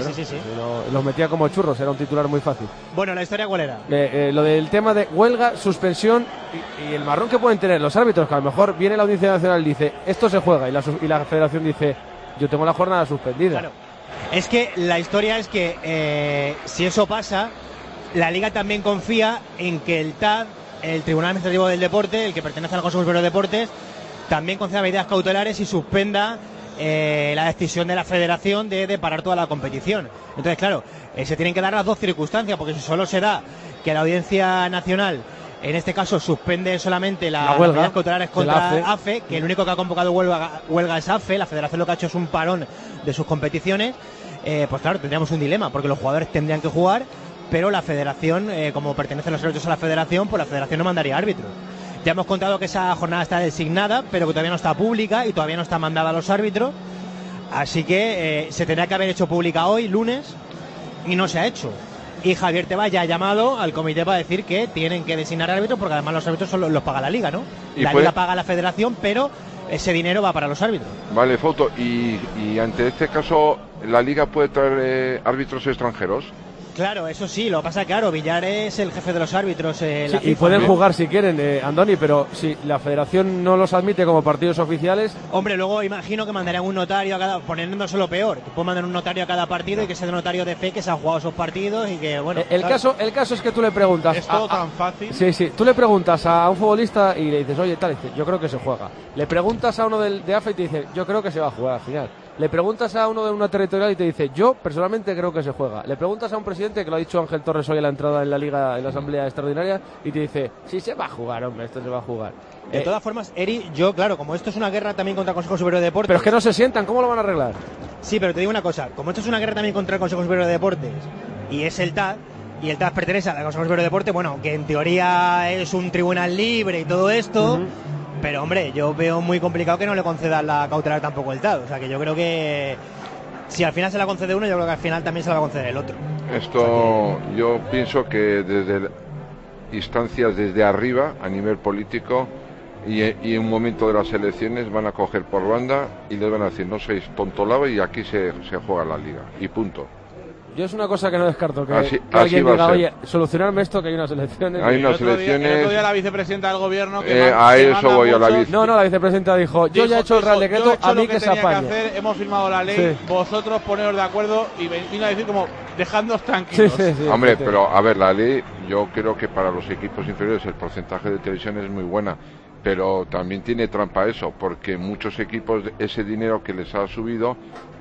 Los metía como churros, era un titular muy fácil. Bueno, ¿la historia cuál era? Lo del tema de huelga, suspensión y el marrón que pueden tener los árbitros, que a lo mejor viene la Audiencia Nacional y dice, esto se juega, y la Federación dice, yo tengo la jornada suspendida. Claro. Es que la historia es que si eso pasa, la Liga también confía en que el TAD, el Tribunal Administrativo del Deporte, el que pertenece al Consejo Superior de Deportes, también conceda medidas cautelares y suspenda la decisión de la Federación de parar toda la competición. Entonces, claro, se tienen que dar las dos circunstancias, porque si solo se da que la Audiencia Nacional, en este caso, suspende solamente las medidas cautelares contra AFE, que el único que ha convocado huelga es AFE, la Federación lo que ha hecho es un parón de sus competiciones, pues claro, tendríamos un dilema, porque los jugadores tendrían que jugar, pero la Federación, como pertenecen los árbitros a la Federación, pues la Federación no mandaría árbitros. Ya hemos contado que esa jornada está designada, pero que todavía no está pública y todavía no está mandada a los árbitros, así que se tendría que haber hecho pública hoy, lunes, y no se ha hecho. Y Javier Tebas ya ha llamado al comité para decir que tienen que designar árbitros, porque además los árbitros los paga la Liga, ¿no? La Liga paga a la Federación, pero ese dinero va para los árbitros. Vale, Foto, y ante este caso, ¿la Liga puede traer árbitros extranjeros? Claro, eso sí, lo que pasa, claro, Villar es el jefe de los árbitros. Sí, la FIFA, y pueden ¿no? jugar si quieren, Andoni, pero si la Federación no los admite como partidos oficiales... Hombre, luego imagino que mandarían un notario a cada... poniéndose lo peor, que pueden mandar un notario a cada partido y que sea un notario de fe que se han jugado esos partidos y que, bueno... El caso es que tú le preguntas... Es todo tan fácil. Sí, tú le preguntas a un futbolista y le dices, oye, tal, dice, yo creo que se juega. Le preguntas a uno de AFE y te dice, yo creo que se va a jugar al final. Le preguntas a uno de una territorial y te dice, yo personalmente creo que se juega. Le preguntas a un presidente, que lo ha dicho Ángel Torres hoy en la entrada en la Liga, en la Asamblea Extraordinaria, y te dice, sí, se va a jugar, hombre, esto se va a jugar. De todas formas, Eri, yo, claro, como esto es una guerra también contra el Consejo Superior de Deportes... Pero es que no se sientan, ¿cómo lo van a arreglar? Sí, pero te digo una cosa, como esto es una guerra también contra el Consejo Superior de Deportes, y es el TAD, y el TAD pertenece al Consejo Superior de Deportes, bueno, que en teoría es un tribunal libre y todo esto... Pero, hombre, yo veo muy complicado que no le concedan la cautelar tampoco el TAD. O sea, que yo creo que si al final se la concede uno, yo creo que al final también se la va a conceder el otro. Esto, yo pienso que desde instancias desde arriba, a nivel político, y en un momento de las elecciones van a coger por banda y les van a decir, no sois tontolaba y aquí se juega la Liga. Y punto. Yo es una cosa que no descarto, que, Así que alguien va a diga, ser. oye, solucionarme esto, que hay unas elecciones. Hay unas El otro elecciones. día la vicepresidenta del gobierno A que eso manda voy, a la muchos, vice. No, la vicepresidenta dijo, yo ya he hecho el Real Decreto, yo he hecho a mí lo que se tenía apañe. hacer, hemos firmado la ley, Sí. vosotros poneros de acuerdo y vino a decir como, dejadnos tranquilos. Hombre, pero a ver, la ley, yo creo que para los equipos inferiores el porcentaje de televisión es muy buena, pero también tiene trampa eso, porque muchos equipos ese dinero que les ha subido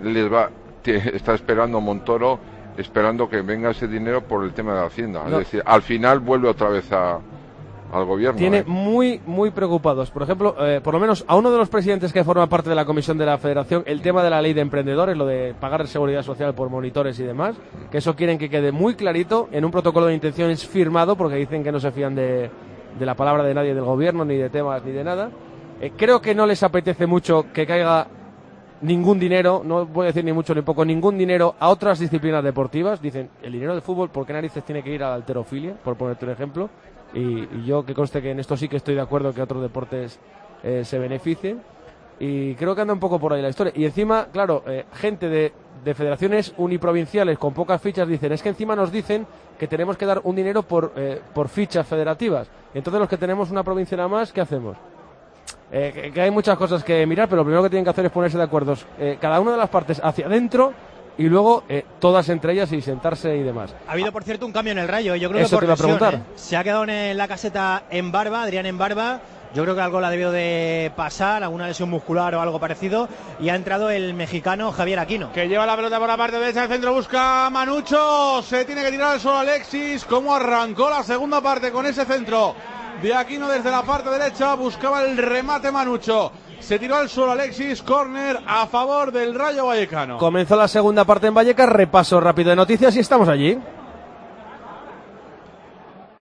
está esperando Montoro, esperando que venga ese dinero por el tema de la Hacienda. No. Es decir, al final vuelve otra vez al gobierno. Tiene muy preocupados. Por ejemplo, por lo menos a uno de los presidentes que forma parte de la comisión de la federación, el tema de la ley de emprendedores, lo de pagar seguridad social por monitores y demás, que eso quieren que quede muy clarito en un protocolo de intenciones firmado, porque dicen que no se fían de la palabra de nadie del gobierno, ni de temas, ni de nada. Creo que no les apetece mucho que caiga ningún dinero, no voy a decir ni mucho ni poco, ningún dinero a otras disciplinas deportivas. Dicen, el dinero del fútbol, ¿por qué narices tiene que ir a la halterofilia? Por ponerte un ejemplo. Y yo que conste que en esto sí que estoy de acuerdo que otros deportes se beneficien. Y creo que anda un poco por ahí la historia. Y encima, claro, gente de federaciones uniprovinciales con pocas fichas dicen, es que encima nos dicen que tenemos que dar un dinero por fichas federativas. Entonces los que tenemos una provincia nada más, ¿qué hacemos? Que hay muchas cosas que mirar, pero lo primero que tienen que hacer es ponerse de acuerdo cada una de las partes hacia adentro y luego todas entre ellas y sentarse y demás. Ha habido, por cierto, un cambio en el Rayo. Yo creo Eso que te por iba a preguntar. lesión, se ha quedado en la caseta en Barba, Adrián en Barba. Yo creo que algo la ha debido de pasar, alguna lesión muscular o algo parecido. Y ha entrado el mexicano Javier Aquino. Que lleva la pelota por la parte derecha del centro, busca a Manucho. Se tiene que tirar al suelo Alexis. ¿Cómo arrancó la segunda parte con ese centro de Aquino desde la parte derecha? Buscaba el remate Manucho. Se tiró al suelo Alexis, córner a favor del Rayo Vallecano. Comenzó la segunda parte en Vallecas, repaso rápido de noticias y estamos allí.